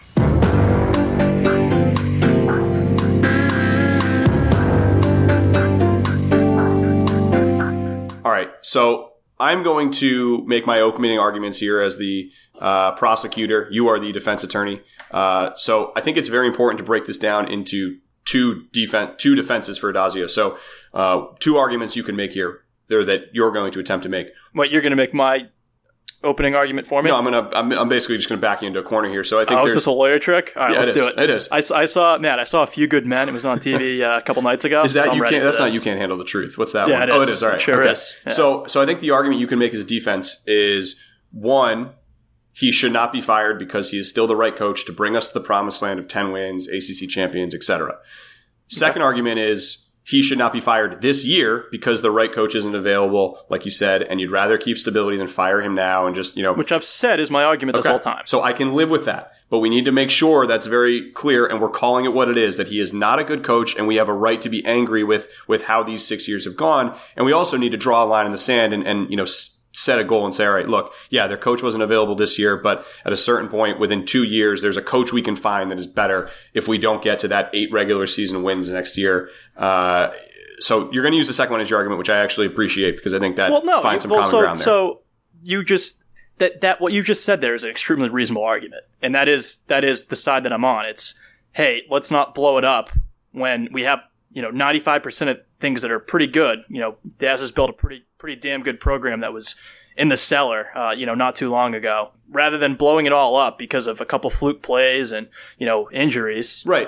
Speaker 4: All right, so I'm going to make my opening arguments here as the prosecutor. You are the defense attorney. So I think it's very important to break this down into two defenses for Addazio. So 2 arguments you can make here there that you're going to attempt to make.
Speaker 3: What, you're going to make my opening argument for me?
Speaker 4: No, I'm basically just going to back you into a corner here. So I think
Speaker 3: is this a lawyer trick? All right, let's do it.
Speaker 4: It is.
Speaker 3: I saw A Few Good Men. It was on TV a couple nights ago.
Speaker 4: Is that so you can't? That's not You Can't Handle the Truth. What's that one?
Speaker 3: It is.
Speaker 4: Oh, it is. All right.
Speaker 3: Sure is. Yeah.
Speaker 4: So I think the argument you can make as a defense is 1, he should not be fired because he is still the right coach to bring us to the promised land of 10 wins, ACC champions, etc. Second argument is he should not be fired this year because the right coach isn't available, like you said, and you'd rather keep stability than fire him now and just,
Speaker 3: Which I've said is my argument this whole time.
Speaker 4: So I can live with that. But we need to make sure that's very clear and we're calling it what it is, that he is not a good coach and we have a right to be angry with how these 6 years have gone. And we also need to draw a line in the sand and set a goal and say, all right, look, yeah, their coach wasn't available this year, but at a certain point within 2 years, there's a coach we can find that is better if we don't get to that 8 regular season wins next year. So you're going to use the second one as your argument, which I actually appreciate because I think that finds some common ground there.
Speaker 3: So you just that what you just said there is an extremely reasonable argument, and that is the side that I'm on. It's, hey, let's not blow it up when we have 95% of things that are pretty good. Daz has built a pretty damn good program that was in the cellar, not too long ago. Rather than blowing it all up because of a couple fluke plays and injuries,
Speaker 4: right?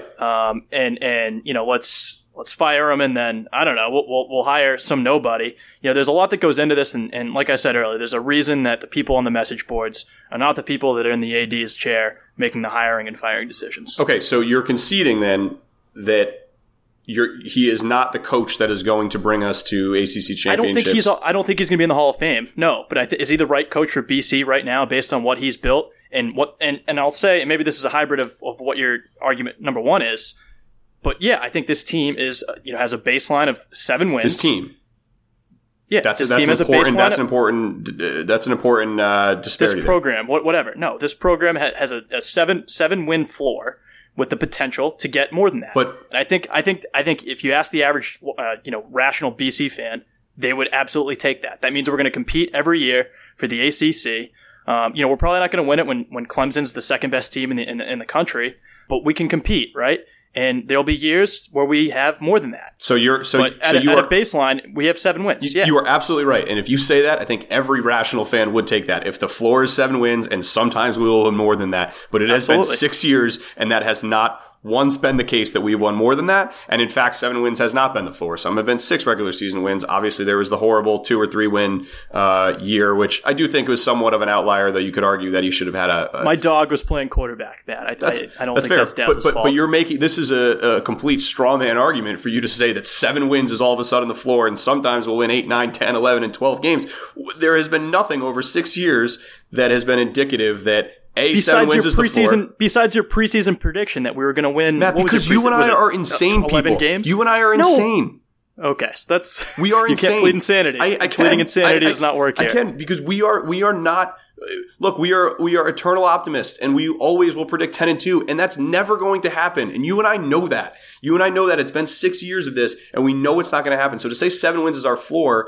Speaker 3: Let's fire him and then I don't know. We'll hire some nobody. There's a lot that goes into this, and like I said earlier, there's a reason that the people on the message boards are not the people that are in the AD's chair making the hiring and firing decisions.
Speaker 4: Okay, so you're conceding then that he is not the coach that is going to bring us to ACC championships.
Speaker 3: I don't think he's going to be in the Hall of Fame. No, but is he the right coach for BC right now based on what he's built and and I'll say, and maybe this is a hybrid of what your argument number 1 is. But yeah, I think this team is has a baseline of 7 wins.
Speaker 4: This team,
Speaker 3: yeah,
Speaker 4: that's an important disparity.
Speaker 3: This program, whatever. No, this program has a 7 win floor with the potential to get more than that.
Speaker 4: But
Speaker 3: and I think if you ask the average rational BC fan, they would absolutely take that. That means we're going to compete every year for the ACC. We're probably not going to win it when Clemson's the second best team in the country, but we can compete, right? And there'll be years where we have more than that.
Speaker 4: So at
Speaker 3: a baseline, we have 7 wins.
Speaker 4: You are absolutely right. And if you say that, I think every rational fan would take that. If the floor is 7 wins, and sometimes we will win more than that, but it has been 6 years, and that has not once been the case that we've won more than that. And in fact, 7 wins has not been the floor. Some have been 6 regular season wins. Obviously, there was the horrible 2 or 3 win year, which I do think was somewhat of an outlier, though you could argue that he should have had
Speaker 3: My dog was playing quarterback, Matt. I don't think
Speaker 4: fair.
Speaker 3: that's Daz's fault.
Speaker 4: But you're making, this is a complete straw man argument for you to say that 7 wins is all of a sudden the floor, and sometimes we'll win 8, 9, 10, 11, and 12 games. There has been nothing over 6 years that has been indicative that
Speaker 3: besides
Speaker 4: 7 wins is the floor.
Speaker 3: Besides your preseason prediction that we were going to win,
Speaker 4: Matt, because you and I are insane
Speaker 3: 11
Speaker 4: people.
Speaker 3: Games?
Speaker 4: You and I are insane.
Speaker 3: Okay, so that's
Speaker 4: we are insane.
Speaker 3: You can't plead insanity. Pleading insanity does not work here.
Speaker 4: I can, because we are not. Look, we are eternal optimists, and we always will predict 10-2, and that's never going to happen. And you and I know that. You and I know that. It's been 6 years of this, and we know it's not going to happen. So to say 7 wins is our floor,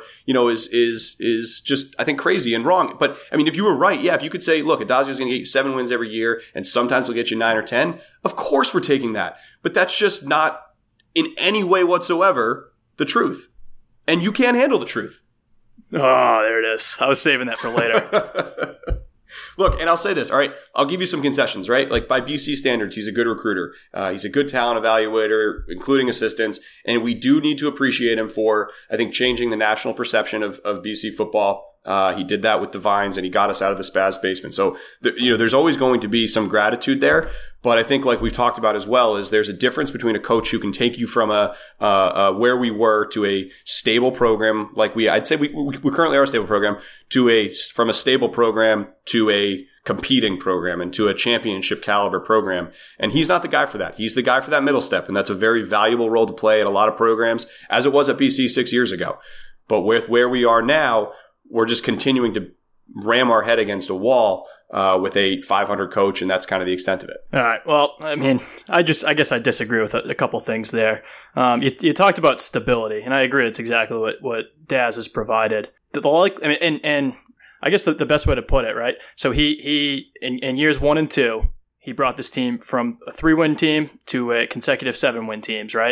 Speaker 4: is just, I think, crazy and wrong. But I mean, if you were right, if you could say, look, Adazio's going to get 7 wins every year, and sometimes he'll get you 9 or 10. Of course, we're taking that. But that's just not in any way whatsoever the truth, and you can't handle the truth.
Speaker 3: Oh, there it is. I was saving that for later.
Speaker 4: Look, and I'll say this, all right? I'll give you some concessions, right? Like, by BC standards, he's a good recruiter. He's a good talent evaluator, including assistants. And we do need to appreciate him for, I think, changing the national perception of BC football. He did that with the Vines, and he got us out of the Spaz basement. So, there's always going to be some gratitude there. But I think, like we've talked about as well, is there's a difference between a coach who can take you from where we were to a stable program, like I'd say we currently are a stable program, from a stable program to a competing program and to a championship caliber program. And he's not the guy for that. He's the guy for that middle step, and that's a very valuable role to play at a lot of programs, as it was at BC 6 years ago. But with where we are now, we're just continuing to ram our head against a wall with a 500 coach, and that's kind of the extent of it.
Speaker 3: All right. Well, I mean, I guess I disagree with a couple things there. You talked about stability, and I agree. It's exactly what Daz has provided. And I guess the best way to put it, right? So he in years 1 and 2, he brought this team from a 3-win team to a consecutive 7-win teams, right?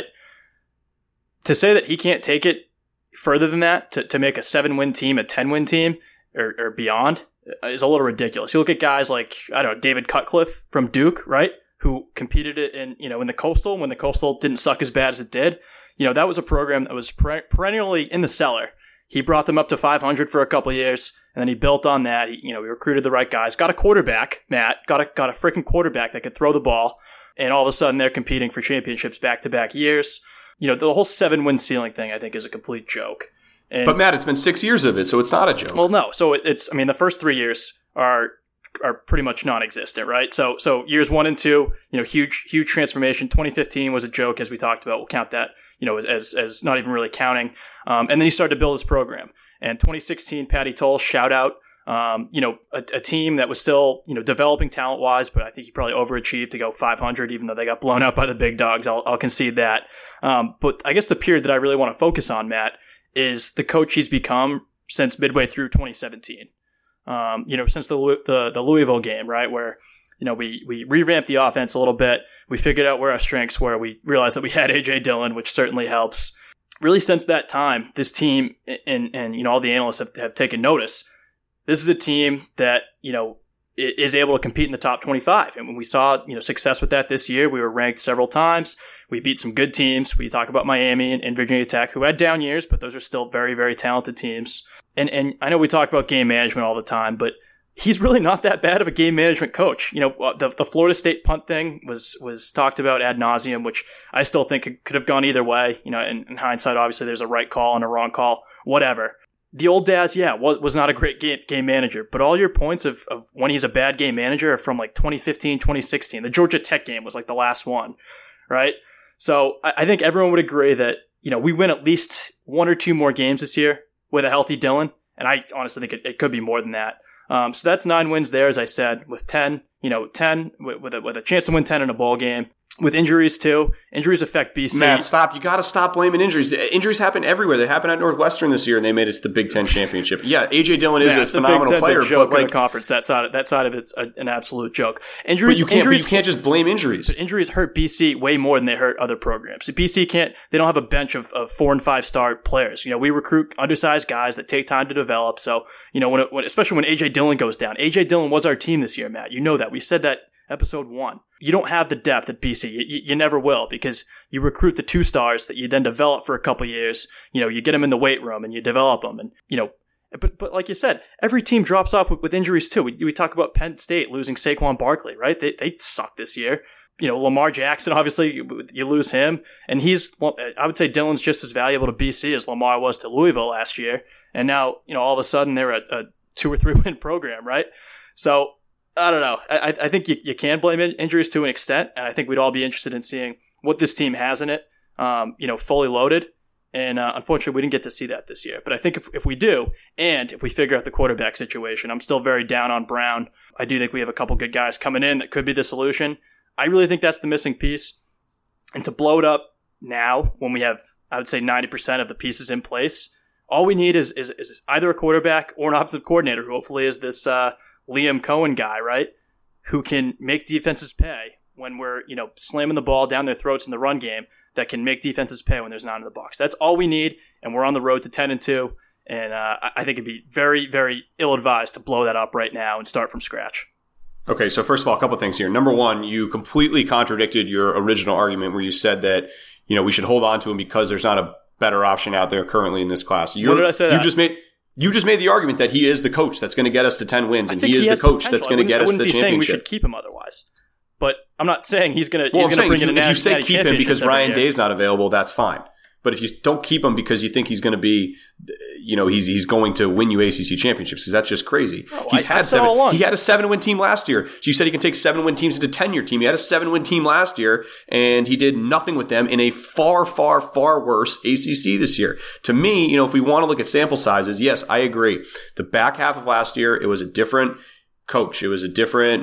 Speaker 3: To say that he can't take it further than that, to make a 7-win team a 10-win team or beyond, is a little ridiculous. You look at guys like, I don't know, David Cutcliffe from Duke, right? Who competed in the Coastal when the Coastal didn't suck as bad as it did. That was a program that was perennially in the cellar. He brought them up to 500 for a couple of years, and then he built on that. He recruited the right guys, got a quarterback, Matt, got a freaking quarterback that could throw the ball, and all of a sudden they're competing for championships back-to-back years. The whole 7-win ceiling thing, I think, is a complete joke.
Speaker 4: But Matt, it's been 6 years of it, so it's not a joke.
Speaker 3: Well, no. So the first 3 years are pretty much non-existent, right? So years 1 and 2, huge transformation. 2015 was a joke, as we talked about. We'll count that, as not even really counting. And then he started to build his program. And 2016, Patty Toll, shout out. A team that was still, developing talent-wise, but I think he probably overachieved to go 500, even though they got blown out by the big dogs. I'll concede that. But I guess the period that I really want to focus on, Matt, is the coach he's become since midway through 2017. Since the Louisville game, right, where we revamped the offense a little bit. We figured out where our strengths were. We realized that we had A.J. Dillon, which certainly helps. Really, since that time, this team and all the analysts have taken notice. This is a team that is able to compete in the top 25. And when we saw, success with that this year, we were ranked several times. We beat some good teams. We talk about Miami and Virginia Tech, who had down years, but those are still very, very talented teams. And I know we talk about game management all the time, but he's really not that bad of a game management coach. The Florida State punt thing was talked about ad nauseum, which I still think could have gone either way. In hindsight, obviously there's a right call and a wrong call, whatever. The old Daz, was not a great game manager, but all your points of when he's a bad game manager are from like 2015, 2016. The Georgia Tech game was like the last one, right? So I think everyone would agree that, we win at least 1 or 2 more games this year with a healthy Dillon, and I honestly think it could be more than that. So that's 9 wins there, as I said, with 10, 10 with a chance to win 10 in a bowl game. With injuries, too. Injuries affect BC.
Speaker 4: Matt, stop. You got to stop blaming injuries. Injuries happen everywhere. They happened at Northwestern this year, and they made it to the Big Ten championship. Yeah, A.J. Dillon is a phenomenal player.
Speaker 3: A joke
Speaker 4: but
Speaker 3: in the conference. That side of it's an absolute joke.
Speaker 4: But you can't just blame injuries.
Speaker 3: But injuries hurt BC way more than they hurt other programs. BC they don't have a bench of 4 and 5 star players. We recruit undersized guys that take time to develop. So, especially when A.J. Dillon goes down. A.J. Dillon was our team this year, Matt. You know that. We said that episode 1. You don't have the depth at BC. You never will, because you recruit the 2 stars that you then develop for a couple years. You get them in the weight room and you develop them. And, but like you said, every team drops off with injuries too. We talk about Penn State losing Saquon Barkley, right? They suck this year. Lamar Jackson, obviously, you lose him. And I would say Dylan's just as valuable to BC as Lamar was to Louisville last year. And now, all of a sudden they're a 2 or 3 win program, right? So, I don't know. I think you can blame injuries to an extent. And I think we'd all be interested in seeing what this team has in it, fully loaded. And unfortunately, we didn't get to see that this year. But I think if we do, and if we figure out the quarterback situation, I'm still very down on Brown. I do think we have a couple good guys coming in that could be the solution. I really think that's the missing piece. And to blow it up now, when we have, I would say, 90% of the pieces in place, all we need is either a quarterback or an offensive coordinator, who hopefully is this Liam Cohen guy, right? Who can make defenses pay when we're, slamming the ball down their throats in the run game, that can make defenses pay when there's not in the box. That's all we need, and we're on the road to 10-2. And I think it'd be very, very ill-advised to blow that up right now and start from scratch.
Speaker 4: Okay, so first of all, a couple of things here. Number one, you completely contradicted your original argument where you said that, we should hold on to him because there's not a better option out there currently in this class.
Speaker 3: When did I say that?
Speaker 4: You just made the argument that he is the coach that's going to get us to 10 wins, and he is the coach that's going to get us the championship. I wouldn't be saying we should
Speaker 3: keep him otherwise. But I'm not saying he's going to bring in a national championship. If you say keep him because Ryan Day's not available, that's fine. But if you don't keep him because you think he's going to be, he's going to win you ACC championships, because that's just crazy. No,
Speaker 4: He had a 7-win team last year. So you said he can take 7-win teams into 10-year team. He had a 7-win team last year, and he did nothing with them in a far, far, far worse ACC this year. To me, if we want to look at sample sizes, yes, I agree. The back half of last year, it was a different coach. It was a different,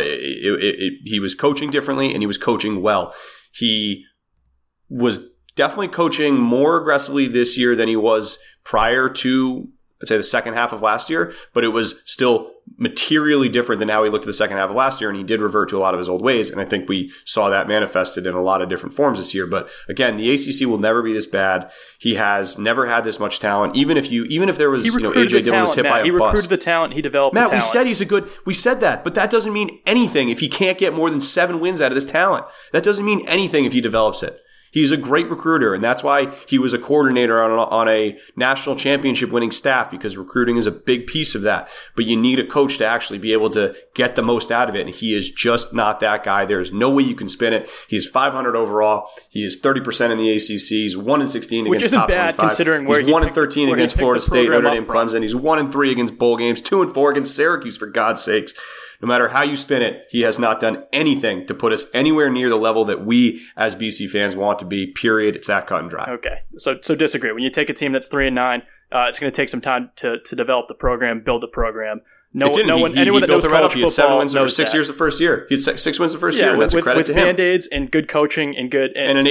Speaker 4: he was coaching differently, and he was coaching well. He was definitely coaching more aggressively this year than he was prior to, I'd say, the second half of last year, but it was still materially different than how he looked at the second half of last year, and he did revert to a lot of his old ways, and I think we saw that manifested in a lot of different forms this year. But again, the ACC will never be this bad. He has never had this much talent. Even if there was, AJ Dillon was hit by a bus.
Speaker 3: He recruited the talent. He developed the talent.
Speaker 4: We said that, but that doesn't mean anything if he can't get more than 7 wins out of this talent. That doesn't mean anything if he develops it. He's a great recruiter, and that's why he was a coordinator on a national championship winning staff, because recruiting is a big piece of that. But you need a coach to actually be able to get the most out of it, and he is just not that guy. There's no way you can spin it. He's 500 overall. He is 30% in the ACC. He's 1-16 against top 25.
Speaker 3: Which isn't bad considering where
Speaker 4: he's 1-13 against Florida State, Notre Dame, Clemson. He's 1-3 against bowl games, 2-4 against Syracuse, for God's sakes. No matter how you spin it, he has not done anything to put us anywhere near the level that we as BC fans want to be, period. It's that cut and dry.
Speaker 3: Okay. So disagree. When you take a team that's 3-9, it's going to take some time to develop the program, build the program. Anyone that knows college football
Speaker 4: 7 wins over
Speaker 3: knows
Speaker 4: 6 years the first year. He had 6 wins the first year. That's a credit to him.
Speaker 3: With Band-Aids and good coaching and
Speaker 4: an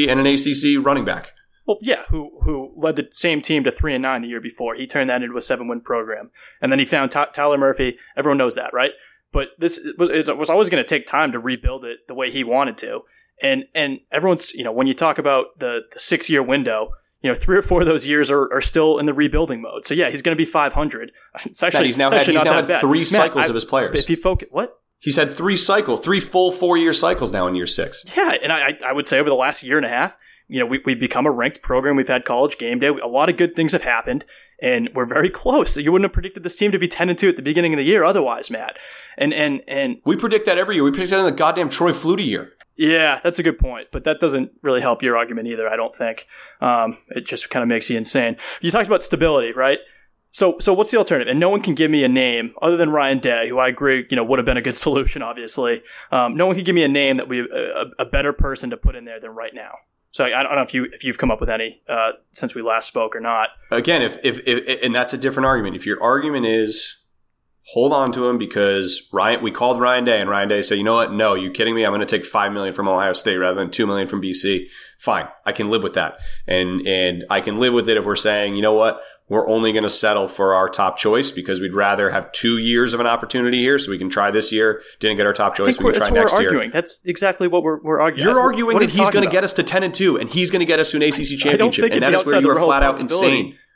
Speaker 4: ACC running back.
Speaker 3: Well, yeah, who led the same team to 3-9 the year before. He turned that into a 7-win program. And then he found Tyler Murphy. Everyone knows that, right? But it was always going to take time to rebuild it the way he wanted to. And everyone's, when you talk about the 6-year window, 3 or 4 of those years are still in the rebuilding mode. So yeah, he's going to be 500. It's actually,
Speaker 4: he's now had 3 cycles of his players.
Speaker 3: If you focus, what?
Speaker 4: He's had 3 full 4-year cycles now in year 6.
Speaker 3: Yeah. And I would say over the last year and a half, we've become a ranked program. We've had College Game Day. A lot of good things have happened, and we're very close. You wouldn't have predicted this team to be 10-2 at the beginning of the year otherwise, Matt. And
Speaker 4: we predict that every year. We predict that in the goddamn Troy Flutie year.
Speaker 3: Yeah, that's a good point, but that doesn't really help your argument either, I don't think. It just kind of makes you insane. You talked about stability, right? So what's the alternative? And no one can give me a name other than Ryan Day, who I agree, would have been a good solution, obviously. No one can give me a name that would be a better person to put in there than right now. So I don't know if you've come up with any since we last spoke or not.
Speaker 4: Again, if and that's a different argument. If your argument is hold on to him because we called Ryan Day and Ryan Day said, you know what? No, you kidding me? I'm going to take $5 million from Ohio State rather than $2 million from BC. Fine, I can live with that, and I can live with it if we're saying, you know what? We're only going to settle for our top choice because we'd rather have 2 years of an opportunity here so we can try this year. Didn't get our top choice. We can try next year.
Speaker 3: Arguing. That's exactly what we're arguing.
Speaker 4: You're arguing that he's going to get us to 10-2 and he's going to get us to an ACC championship. And that is where you are flat out insane.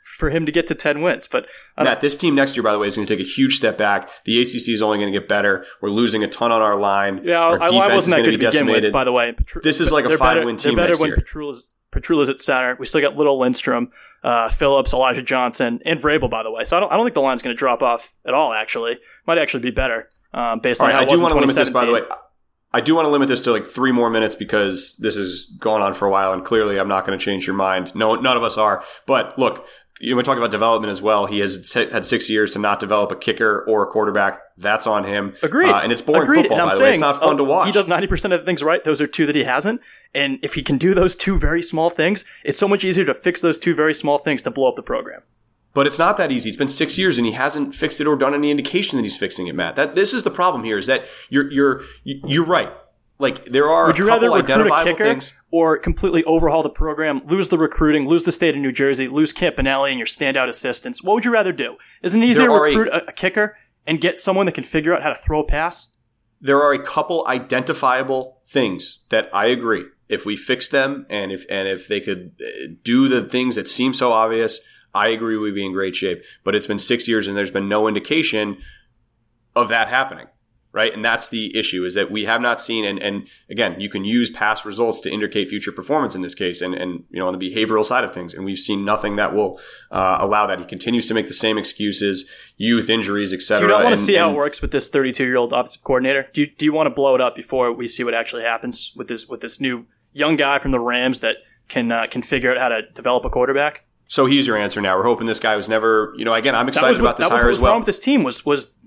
Speaker 3: for him to get to 10 wins. But
Speaker 4: Matt, this team next year, by the way, is going to take a huge step back. The ACC is only going to get better. We're losing a ton on our line.
Speaker 3: Yeah, our line wasn't that good to begin with, by the way.
Speaker 4: This is like a 5-win team next year.
Speaker 3: They're better when Petrula's at center. We still got Little Lindstrom, Phillips, Elijah Johnson, and Vrabel, by the way. So I don't think the line's going to drop off at all, actually. Might actually be better based on how it was in 2017. I do want to limit this, by the way. I do want to limit this to like 3 more minutes because this is going on for a while, and clearly I'm not going to change your mind. No, none of us are. But look, we talk about development as well. He has had 6 years to not develop a kicker or a quarterback. That's on him. Agreed.
Speaker 4: And it's boring football, by the way. It's not fun to watch.
Speaker 3: He does 90% of the things right. Those are 2 that he hasn't. And if he can do those 2 very small things, it's so much easier to fix those 2 very small things to blow up the program.
Speaker 4: But it's not that easy. It's been 6 years and he hasn't fixed it or done any indication that he's fixing it, Matt. This is the problem here, is that you're right. Like, there are
Speaker 3: Would you rather recruit a kicker
Speaker 4: things.
Speaker 3: Or completely overhaul the program, lose the recruiting, lose the state of New Jersey, lose Campanelli and your standout assistants? What would you rather do? Isn't it easier to recruit a kicker and get someone that can figure out how to throw a pass?
Speaker 4: There are a couple identifiable things that I agree. If we fix them and if they could do the things that seem so obvious, I agree we'd be in great shape. But it's been 6 years and there's been no indication of that happening. Right. And that's the issue, is that we have not seen. And again, you can use past results to indicate future on this case and on the behavioral side of things. And we've seen nothing that will allow that. He continues to make the same excuses, youth injuries, etc.
Speaker 3: Do you not want to see how it works with this 32-year-old offensive coordinator? Do you want to blow it up before we see what actually happens with this new young guy from the Rams that can figure out how to develop a quarterback?
Speaker 4: So he's your answer now. We're hoping this guy was never, again, I'm excited about this hire as well.
Speaker 3: What was wrong with this team was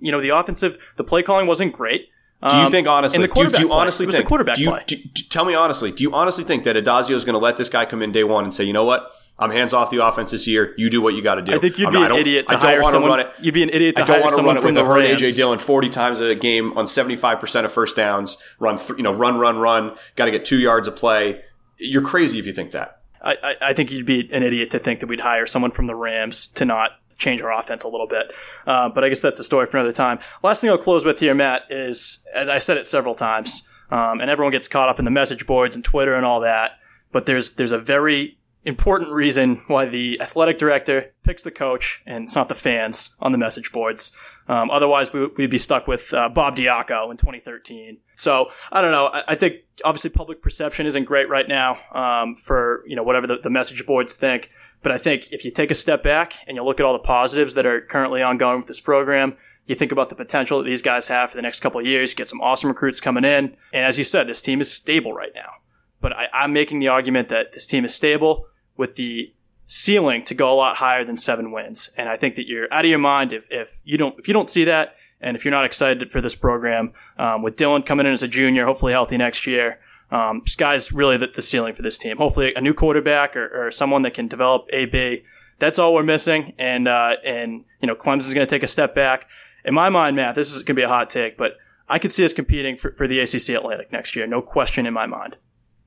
Speaker 3: the play calling wasn't great.
Speaker 4: Do you think, honestly,
Speaker 3: and the quarterback
Speaker 4: do you honestly
Speaker 3: play.
Speaker 4: think,
Speaker 3: the quarterback play.
Speaker 4: Tell me honestly, do you honestly think that Adazio is going to let this guy come in day one and say, you know what? I'm hands off the offense this year. You do what you got to do.
Speaker 3: I think you'd be an idiot to hire someone. You'd be an idiot to hire someone from the Rams. I don't want to run it with A.J. Dillon 40 times a game on 75% of first downs. Run. Got to get 2 yards of play. You're crazy if you think that. I think you'd be an idiot to think that we'd hire someone from the Rams to not change our offense a little bit. But I guess that's a story for another time. Last thing I'll close with here, Matt, is, as I said it several times, and everyone gets caught up in the message boards and Twitter and all that, but there's a very important reason why the athletic director picks the coach and it's not the fans on the message boards. Otherwise, we'd be stuck with Bob Diaco in 2013. So I don't know. I think obviously public perception isn't great right now for whatever the message boards think. But I think if you take a step back and you look at all the positives that are currently ongoing with this program, you think about the potential that these guys have for the next couple of years. You get some awesome recruits coming in, and as you said, this team is stable right now. But I'm making the argument that this team is stable with the ceiling to go a lot higher than 7 wins. And I think that you're out of your mind if you don't see that, and if you're not excited for this program, with Dillon coming in as a junior, hopefully healthy next year. Sky's really the ceiling for this team. Hopefully a new quarterback or someone that can develop AB. That's all we're missing. And Clemson's going to take a step back. In my mind, Matt, this is going to be a hot take, but I could see us competing for the ACC Atlantic next year. No question in my mind.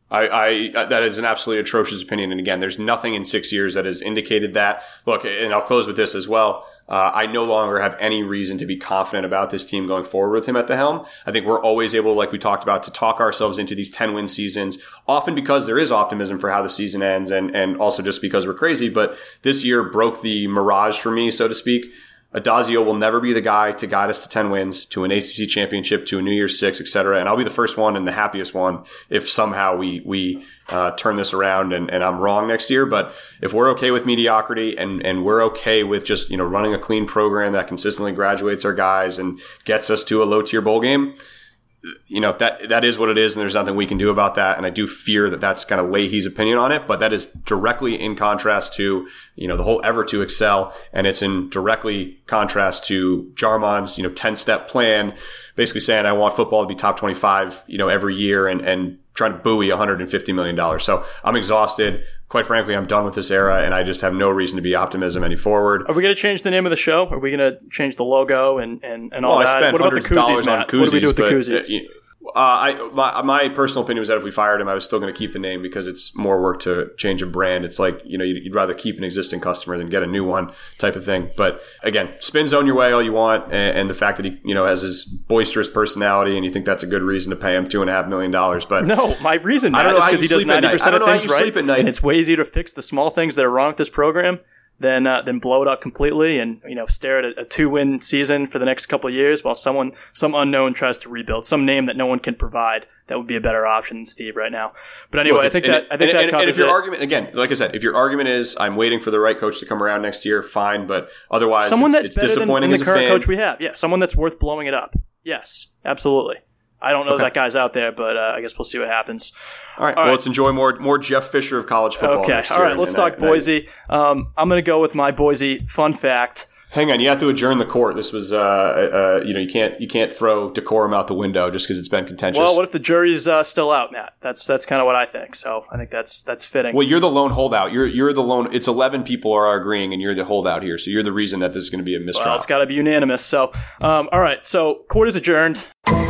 Speaker 4: I that is an absolutely atrocious opinion. And again, there's nothing in 6 years that has indicated that. Look, and I'll close with this as well. I no longer have any reason to be confident about this team going forward with him at the helm. I think we're always able, like we talked about, to talk ourselves into these 10-win seasons, often because there is optimism for how the season ends and also just because we're crazy. But this year broke the mirage for me, so to speak. Adazio will never be the guy to guide us to 10 wins, to an ACC championship, to a New Year's Six, etc. And I'll be the first one and the happiest one if somehow we turn this around and I'm wrong next year. But if we're okay with mediocrity and we're okay with just running a clean program that consistently graduates our guys and gets us to a low-tier bowl game, that is what it is, and there's nothing we can do about that. And I do fear that that's kind of Leahy's opinion on it, but that is directly in contrast to, the whole ever to excel. And it's in directly contrast to Jarmon's, 10-step plan, basically saying, I want football to be top 25, every year and trying to buoy $150 million. So I'm exhausted. Quite frankly, I'm done with this era, and I just have no reason to be optimism any forward.
Speaker 3: Are we going to change the name of the show? Are we going to change the logo and all that? What about the koozies, Matt? What do we do with the koozies?
Speaker 4: My personal opinion was that if we fired him, I was still going to keep the name because it's more work to change a brand. It's like, you'd rather keep an existing customer than get a new one type of thing. But again, spin zone your way all you want. And the fact that he, has his boisterous personality and you think that's a good reason to pay him $2.5 million. But
Speaker 3: no, my reason, Matt, is because he does 90% of things right. And it's way easier to fix the small things that are wrong with this program than blow it up completely and, stare at a 2-win season for the next couple of years while some unknown tries to rebuild, some name that no one can provide that would be a better option than Steve right now. But anyway, I think that covers it. And if your argument, again, like I said, if your argument is I'm waiting for the right coach to come around next year, fine. But otherwise, it's disappointing
Speaker 4: than
Speaker 3: the current coach we have. Yeah, someone that's worth blowing it up. Yes, absolutely. I don't know that guy's out there, but I guess we'll see what happens.
Speaker 4: All right. Let's enjoy more Jeff Fisher of college football.
Speaker 3: Okay. All right. Let's talk Boise. I'm going to go with my Boise fun fact.
Speaker 4: Hang on, you have to adjourn the court. This was, you can't throw decorum out the window just because it's been contentious.
Speaker 3: Well, what if the jury's still out, Matt? That's kind of what I think. So I think that's fitting.
Speaker 4: Well, you're the lone holdout. You're the lone. It's 11 people are agreing, and you're the holdout here. So you're the reason that this is going to be a mistrial.
Speaker 3: Well, it's got to be unanimous. So, all right. So court is adjourned.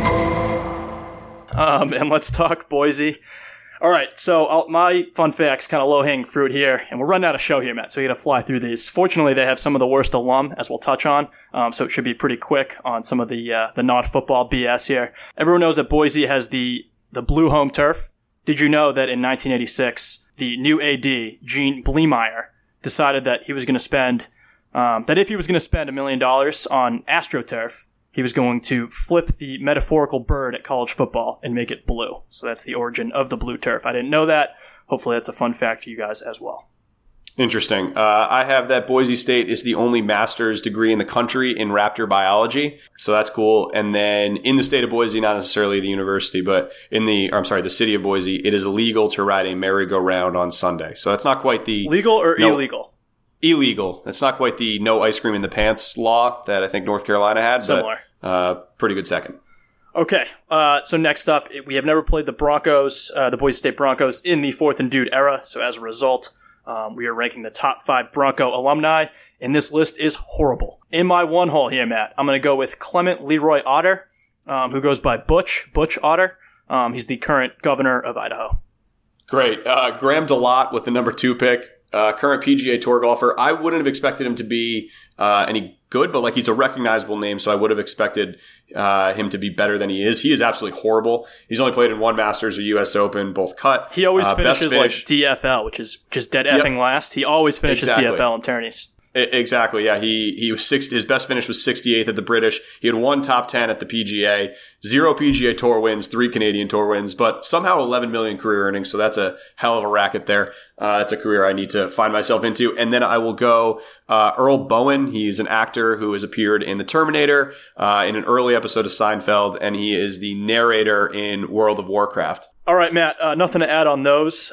Speaker 3: And let's talk Boise. All right, so my fun facts, kind of low-hanging fruit here, and we're running out of show here, Matt, so we got to fly through these. Fortunately, they have some of the worst alum, as we'll touch on, so it should be pretty quick on some of the not-football BS here. Everyone knows that Boise has the blue home turf. Did you know that in 1986, the new AD, Gene Bleemeyer, decided that he was going to spend, if he was going to spend $1 million on AstroTurf, he was going to flip the metaphorical bird at college football and make it blue. So that's the origin of the blue turf. I didn't know that. Hopefully that's a fun fact for you guys as well.
Speaker 4: Interesting. I have that Boise State is the only master's degree in the country in raptor biology. So that's cool. And then in the state of Boise, not necessarily the university, but the city of Boise, it is illegal to ride a merry-go-round on Sunday. So that's not quite the...
Speaker 3: Legal or illegal?
Speaker 4: Illegal. It's not quite the no ice cream in the pants law that I think North Carolina had.
Speaker 3: Similar.
Speaker 4: But pretty good second.
Speaker 3: Okay. So next up, we have never played the Broncos, the Boise State Broncos, in the Fourth and Dude era. So as a result, we are ranking the top 5 Bronco alumni, and this list is horrible. In my one hole here, Matt, I'm going to go with Clement Leroy Otter, who goes by Butch Otter. He's the current governor of Idaho.
Speaker 4: Great. Graham DeLotte with the number 2 pick. Current PGA Tour golfer. I wouldn't have expected him to be any good, but he's a recognizable name, so I would have expected him to be better than he is. He is absolutely horrible. He's only played in one Masters or U.S. Open, both cut.
Speaker 3: He always finishes DFL, which is just dead effing last. He always finishes DFL in tourneys.
Speaker 4: Exactly. Yeah. He was his best finish was 68th at the British. He had 1 top 10 at the PGA, 0 PGA Tour wins, 3 Canadian Tour wins, but somehow 11 million career earnings. So that's a hell of a racket there. That's a career I need to find myself into. And then I will go, Earl Bowen. He's an actor who has appeared in The Terminator, in an early episode of Seinfeld, and he is the narrator in World of Warcraft.
Speaker 3: All right, Matt, nothing to add on those.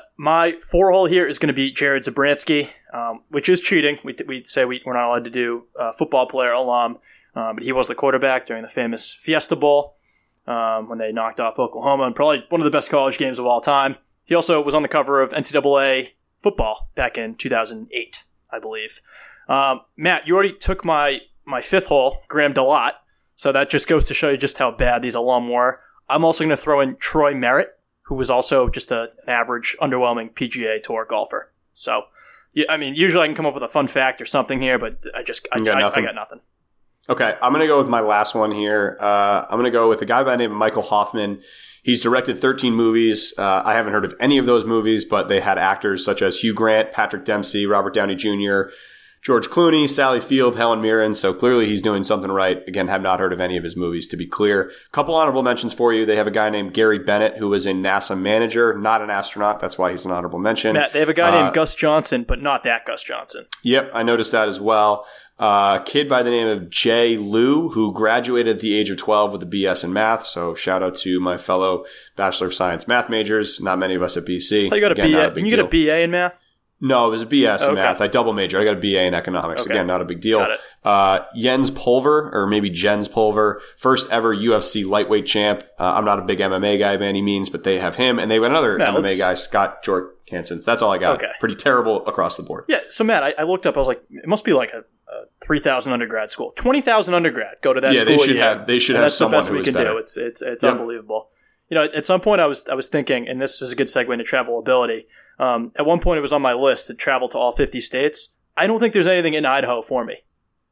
Speaker 3: My 4-hole here is going to be Jared Zabransky, which is cheating. We'd say we're not allowed to do football player alum, but he was the quarterback during the famous Fiesta Bowl when they knocked off Oklahoma, and probably one of the best college games of all time. He also was on the cover of NCAA football back in 2008, I believe. Matt, you already took my 5th hole, Graham DeLotte, so that just goes to show you just how bad these alum were. I'm also going to throw in Troy Merritt, who was also just an average, underwhelming PGA Tour golfer. So, yeah, I mean, usually I can come up with a fun fact or something here, but I got nothing.
Speaker 4: Okay, I'm going to go with my last one here. I'm going to go with a guy by the name of Michael Hoffman. He's directed 13 movies. I haven't heard of any of those movies, but they had actors such as Hugh Grant, Patrick Dempsey, Robert Downey Jr., George Clooney, Sally Field, Helen Mirren. So clearly he's doing something right. Again, have not heard of any of his movies, to be clear. A couple honorable mentions for you. They have a guy named Gary Bennett, who was in NASA Manager, not an astronaut. That's why he's an honorable mention.
Speaker 3: Matt, they have a guy named Gus Johnson, but not that Gus Johnson.
Speaker 4: Yep, I noticed that as well. Kid by the name of Jay Liu, who graduated at the age of 12 with a BS in math. So shout out to my fellow Bachelor of Science math majors. Not many of us at BC.
Speaker 3: So you got a BA. Can you get a BA in math?
Speaker 4: No, it was a BS in math. I double majored. I got a BA in economics. Okay. Again, not a big deal.
Speaker 3: Got it.
Speaker 4: Jens Pulver, or maybe Jens Pulver, first ever UFC lightweight champ. I'm not a big MMA guy by any means, but they have him. And they have another MMA guy, Scott Hansen. That's all I got.
Speaker 3: Okay.
Speaker 4: Pretty terrible across the board.
Speaker 3: Yeah, so Matt, I looked up. I was like, it must be like a 3,000 undergrad school. 20,000 undergrad go to that school.
Speaker 4: Yeah, they should have someone who is better.
Speaker 3: That's the best we can do. It's unbelievable. You know, at some point I was thinking, and this is a good segue into travelability. At one point it was on my list to travel to all 50 states. I don't think there's anything in Idaho for me.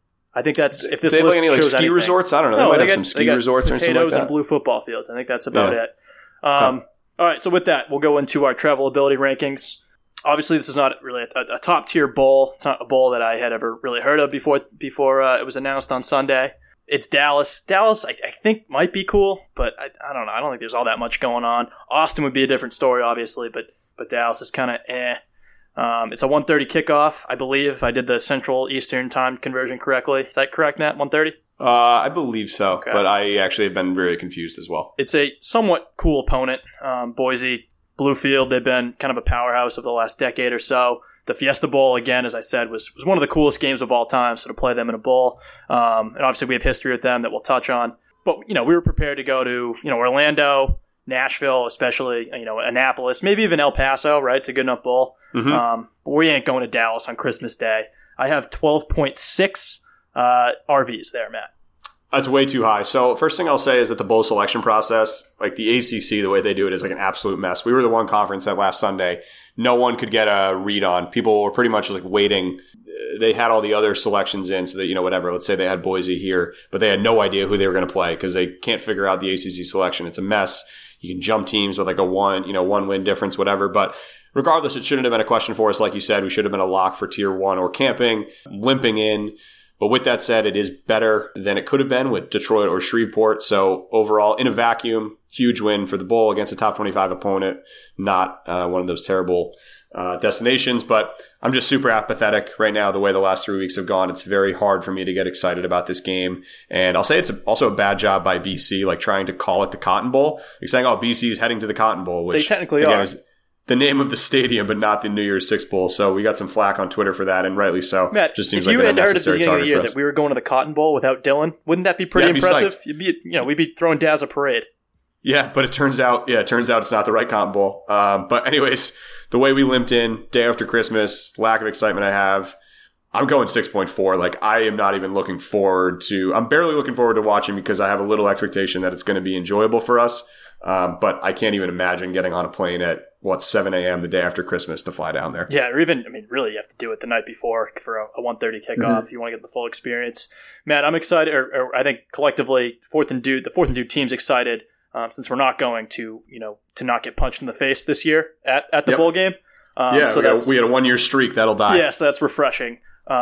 Speaker 3: I think that's, if this list
Speaker 4: any,
Speaker 3: shows
Speaker 4: ski
Speaker 3: anything.
Speaker 4: resorts? I don't know. They might have some ski resorts or something like that.
Speaker 3: Potatoes and blue football fields. I think that's about it. All right, so with that, we'll go into our travelability rankings. Obviously, this is not really a top-tier bowl. It's not a bowl that I had ever really heard of before it was announced on Sunday. It's Dallas. Dallas, I think, might be cool, but I don't know. I don't think there's all that much going on. Austin would be a different story, obviously, but Dallas is kind of eh. It's a 1:30 kickoff, I believe, if I did the Central Eastern time conversion correctly. Is that correct, Matt? 1:30?
Speaker 4: I believe so, okay. But I actually have been very confused as well.
Speaker 3: It's a somewhat cool opponent. Boise, Bluefield, they've been kind of a powerhouse of the last decade or so. The Fiesta Bowl, again, as I said, was one of the coolest games of all time, so to play them in a bowl. And obviously we have history with them that we'll touch on. But, we were prepared to go to, Orlando, Nashville, especially, Annapolis, maybe even El Paso, right? It's a good enough bowl. Mm-hmm. But we ain't going to Dallas on Christmas Day. I have 12.6 RVs there, Matt.
Speaker 4: That's way too high. So first thing I'll say is that the bowl selection process, like the ACC, the way they do it is like an absolute mess. We were the one conference that last Sunday no one could get a read on. People were pretty much like waiting. They had all the other selections in so that, whatever, let's say they had Boise here, but they had no idea who they were going to play because they can't figure out the ACC selection. It's a mess. You can jump teams with like a one win difference, whatever. But regardless, it shouldn't have been a question for us. Like you said, we should have been a lock for tier 1 or camping, limping in. But with that said, it is better than it could have been with Detroit or Shreveport. So overall, in a vacuum, huge win for the bowl against a top 25 opponent. Not one of those terrible destinations, but I'm just super apathetic right now the way the last 3 weeks have gone. It's very hard for me to get excited about this game. And I'll say it's also a bad job by BC, like trying to call it the Cotton Bowl. You're saying, BC is heading to the Cotton Bowl, which
Speaker 3: they technically are.
Speaker 4: Is the name of the stadium, but not the New Year's Six Bowl. So we got some flack on Twitter for that, and rightly so.
Speaker 3: Matt,
Speaker 4: just seems
Speaker 3: if
Speaker 4: like
Speaker 3: you had heard at the
Speaker 4: unnecessary
Speaker 3: beginning of the
Speaker 4: target
Speaker 3: year
Speaker 4: for us.
Speaker 3: that we were going to the Cotton Bowl without Dylan, wouldn't that be pretty impressive? We'd be throwing Daz a parade.
Speaker 4: Yeah, but it turns out it's not the right Cotton Bowl. But anyways, the way we limped in, day after Christmas, lack of excitement I have, I'm going 6.4. Like, I am not even looking forward to – I'm barely looking forward to watching because I have a little expectation that it's going to be enjoyable for us. But I can't even imagine getting on a plane at, 7 a.m. the day after Christmas to fly down there.
Speaker 3: Yeah, or even, really, you have to do it the night before for a 1:30 kickoff if you want to get the full experience. Matt, I'm excited, or I think collectively, the Fourth and Dude team's excited since we're not going to, to not get punched in the face this year at the bowl game.
Speaker 4: So we had a 1-year streak that'll die.
Speaker 3: Yeah, so that's refreshing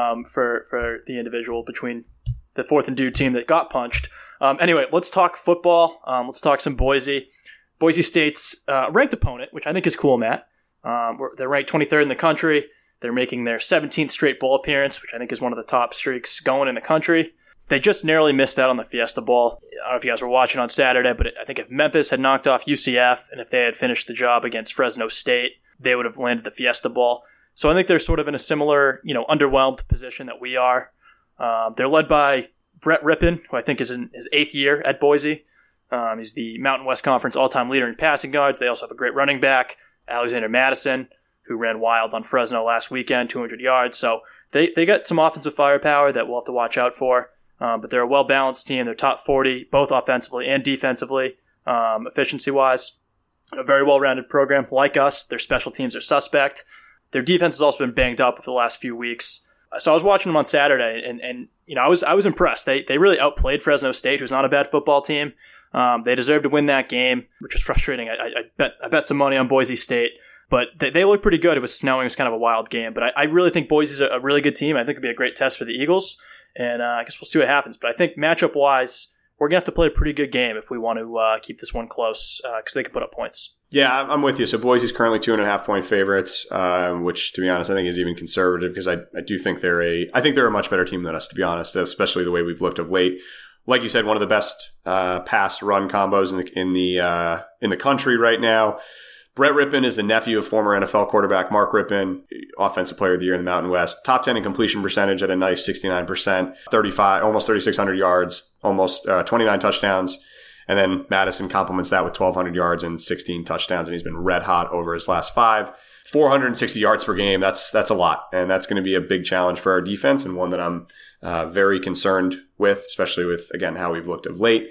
Speaker 3: for the individual between the Fourth and Dude team that got punched. Anyway, let's talk football. Let's talk some Boise. Boise State's ranked opponent, which I think is cool, Matt. They're ranked 23rd in the country. They're making their 17th straight bowl appearance, which I think is one of the top streaks going in the country. They just narrowly missed out on the Fiesta Bowl. I don't know if you guys were watching on Saturday, but I think if Memphis had knocked off UCF and if they had finished the job against Fresno State, they would have landed the Fiesta Bowl. So I think they're sort of in a similar, underwhelmed position that we are. They're led by Brett Rippon, who I think is in his 8th year at Boise. He's the Mountain West Conference all-time leader in passing yards. They also have a great running back, Alexander Madison, who ran wild on Fresno last weekend, 200 yards. So they got some offensive firepower that we'll have to watch out for. But they're a well-balanced team. They're top 40, both offensively and defensively, efficiency-wise. A very well-rounded program. Like us, their special teams are suspect. Their defense has also been banged up over the last few weeks. So I was watching them on Saturday, and I was impressed. They really outplayed Fresno State, who's not a bad football team. They deserved to win that game, which was frustrating. I bet some money on Boise State, but they looked pretty good. It was snowing. It was kind of a wild game, but I really think Boise's a really good team. I think it'd be a great test for the Eagles, and I guess we'll see what happens. But I think matchup-wise, we're going to have to play a pretty good game if we want to keep this one close because they can put up points. Yeah,
Speaker 4: I'm with you. So Boise's currently 2.5-point favorites, which, to be honest, I think is even conservative because I do think they're a much better team than us, to be honest, especially the way we've looked of late. Like you said, one of the best pass-run combos in the country right now. Brett Rippon is the nephew of former NFL quarterback Mark Rippon, Offensive Player of the Year in the Mountain West. Top 10 in completion percentage at a nice 69%, almost 3,600 yards, almost 29 touchdowns. And then Madison complements that with 1,200 yards and 16 touchdowns, and he's been red hot over his last 5. 460 yards per game, that's a lot. And that's going to be a big challenge for our defense and one that I'm very concerned with, especially with, again, how we've looked of late.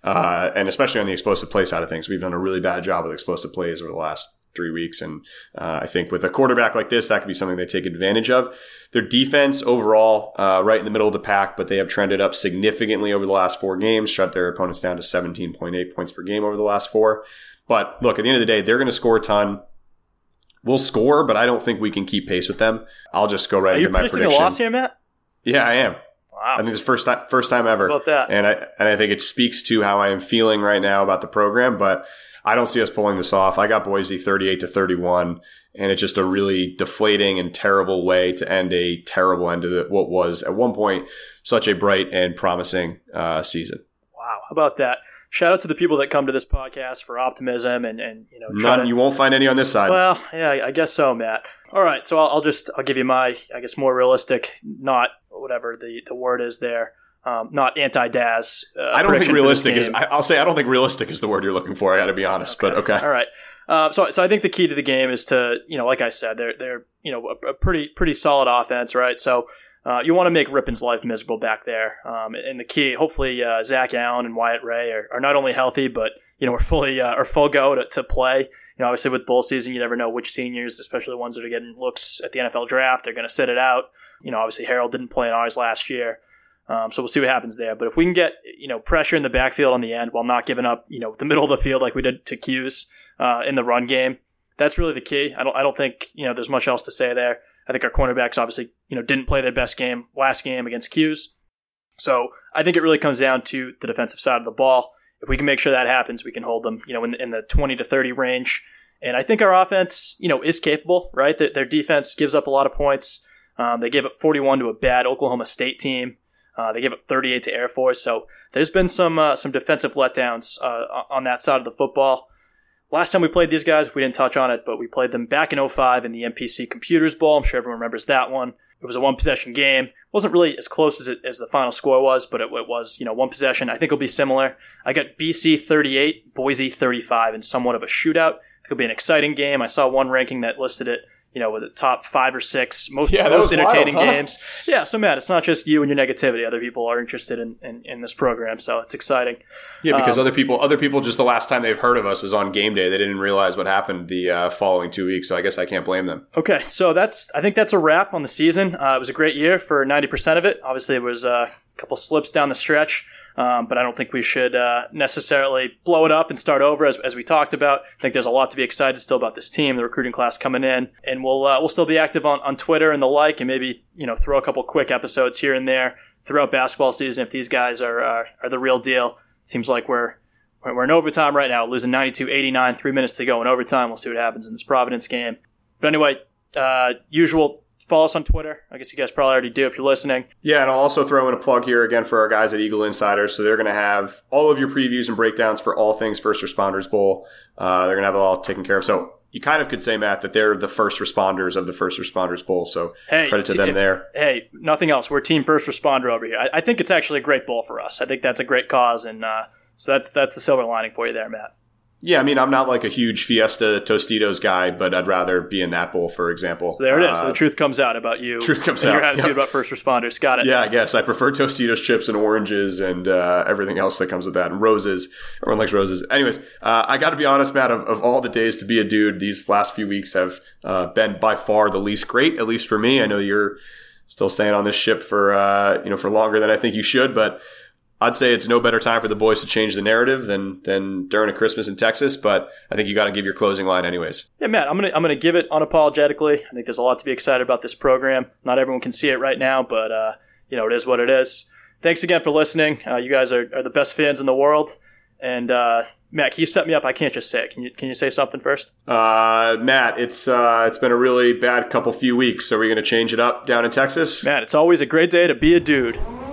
Speaker 4: And especially on the explosive play side of things. We've done a really bad job with explosive plays over the last 3 weeks. And I think with a quarterback like this, that could be something they take advantage of. Their defense overall, right in the middle of the pack, but they have trended up significantly over the last 4 games, shut their opponents down to 17.8 points per game over the last 4. But look, at the end of the day, they're going to score a ton. We'll score, but I don't think we can keep pace with them. I'll just go right into my prediction.
Speaker 3: Are you predicting a loss here, Matt?
Speaker 4: Yeah, I am.
Speaker 3: Wow.
Speaker 4: I think it's the first time ever.
Speaker 3: How about that?
Speaker 4: And I think it speaks to how I am feeling right now about the program, but I don't see us pulling this off. I got Boise 38-31, and it's just a really deflating and terrible way to end a terrible end to what was at one point such a bright and promising season.
Speaker 3: Wow, how about that? Shout out to the people that come to this podcast for optimism and
Speaker 4: none. You won't find any on this side.
Speaker 3: Well, yeah, I guess so, Matt. All right, so I'll give you my, I guess, more realistic, not whatever the word is there, not anti-Daz.
Speaker 4: I don't think realistic is. I'll say I don't think realistic is the word you're looking for. I got to be honest, okay. But okay.
Speaker 3: All right. So I think the key to the game is to, like I said, they're a pretty solid offense, right? So. You want to make Rippon's life miserable back there. And the key, hopefully, Zach Allen and Wyatt Ray are not only healthy, but, are full go to play. Obviously with bowl season, you never know which seniors, especially the ones that are getting looks at the NFL draft, they're going to sit it out. Obviously Harold didn't play in ours last year. So we'll see what happens there. But if we can get, pressure in the backfield on the end while not giving up, the middle of the field like we did to Q's, in the run game, that's really the key. I don't think, there's much else to say there. I think our cornerbacks obviously, didn't play their best game last game against Q's. So I think it really comes down to the defensive side of the ball. If we can make sure that happens, we can hold them, in the 20 to 30 range. And I think our offense, is capable, right? Their defense gives up a lot of points. They gave up 41 to a bad Oklahoma State team. They gave up 38 to Air Force. So there's been some defensive letdowns on that side of the football. Last time we played these guys, we didn't touch on it, but we played them back in 2005 in the MPC Computers Bowl. I'm sure everyone remembers that one. It was a one-possession game. It wasn't really as close as the final score was, but it was, one possession. I think it'll be similar. I got BC 38, Boise 35 in somewhat of a shootout. I think it'll be an exciting game. I saw one ranking that listed it, with the top 5 or 6 most entertaining games. Yeah, so Matt, it's not just you and your negativity. Other people are interested in this program, so it's exciting.
Speaker 4: Yeah, because other people just the last time they've heard of us was on game day. They didn't realize what happened the following 2 weeks, so I guess I can't blame them.
Speaker 3: Okay, so I think that's a wrap on the season. It was a great year for 90% of it. Obviously, it was a couple slips down the stretch. But I don't think we should necessarily blow it up and start over as we talked about. I think there's a lot to be excited still about this team, the recruiting class coming in, and we'll still be active on Twitter and the like, and maybe throw a couple quick episodes here and there throughout basketball season if these guys are the real deal. It seems like we're in overtime right now, losing 92-89, 3 minutes to go in overtime. We'll see what happens in this Providence game. But anyway, usual. Follow us on Twitter. I guess you guys probably already do if you're listening.
Speaker 4: Yeah, and I'll also throw in a plug here again for our guys at Eagle Insiders. So they're going to have all of your previews and breakdowns for all things First Responders Bowl. They're going to have it all taken care of. So you kind of could say, Matt, that they're the first responders of the First Responders Bowl. So credit to them there.
Speaker 3: Hey, nothing else. We're Team First Responder over here. I think it's actually a great bowl for us. I think that's a great cause. And so that's the silver lining for you there, Matt.
Speaker 4: Yeah, I mean, I'm not like a huge Fiesta Tostitos guy, but I'd rather be in that bowl, for example.
Speaker 3: So there it is. So the truth comes out about you.
Speaker 4: Truth comes
Speaker 3: and
Speaker 4: out.
Speaker 3: Your attitude about first responders. Got it.
Speaker 4: Yeah, I guess. I prefer Tostitos chips and oranges and everything else that comes with that. And roses. Everyone likes roses. Anyways, I got to be honest, Matt, of all the days to be a dude, these last few weeks have been by far the least great, at least for me. I know you're still staying on this ship for longer than I think you should, but I'd say it's no better time for the boys to change the narrative than during a Christmas in Texas, but I think you got to give your closing line anyways.
Speaker 3: Yeah, Matt, I'm gonna give it unapologetically. I think there's a lot to be excited about this program. Not everyone can see it right now, but it is what it is. Thanks again for listening. You guys are the best fans in the world. And Matt, can you set me up? I can't just say it. Can you say something first?
Speaker 4: Matt, it's been a really bad few weeks. So are we going to change it up down in Texas?
Speaker 3: Matt, it's always a great day to be a dude.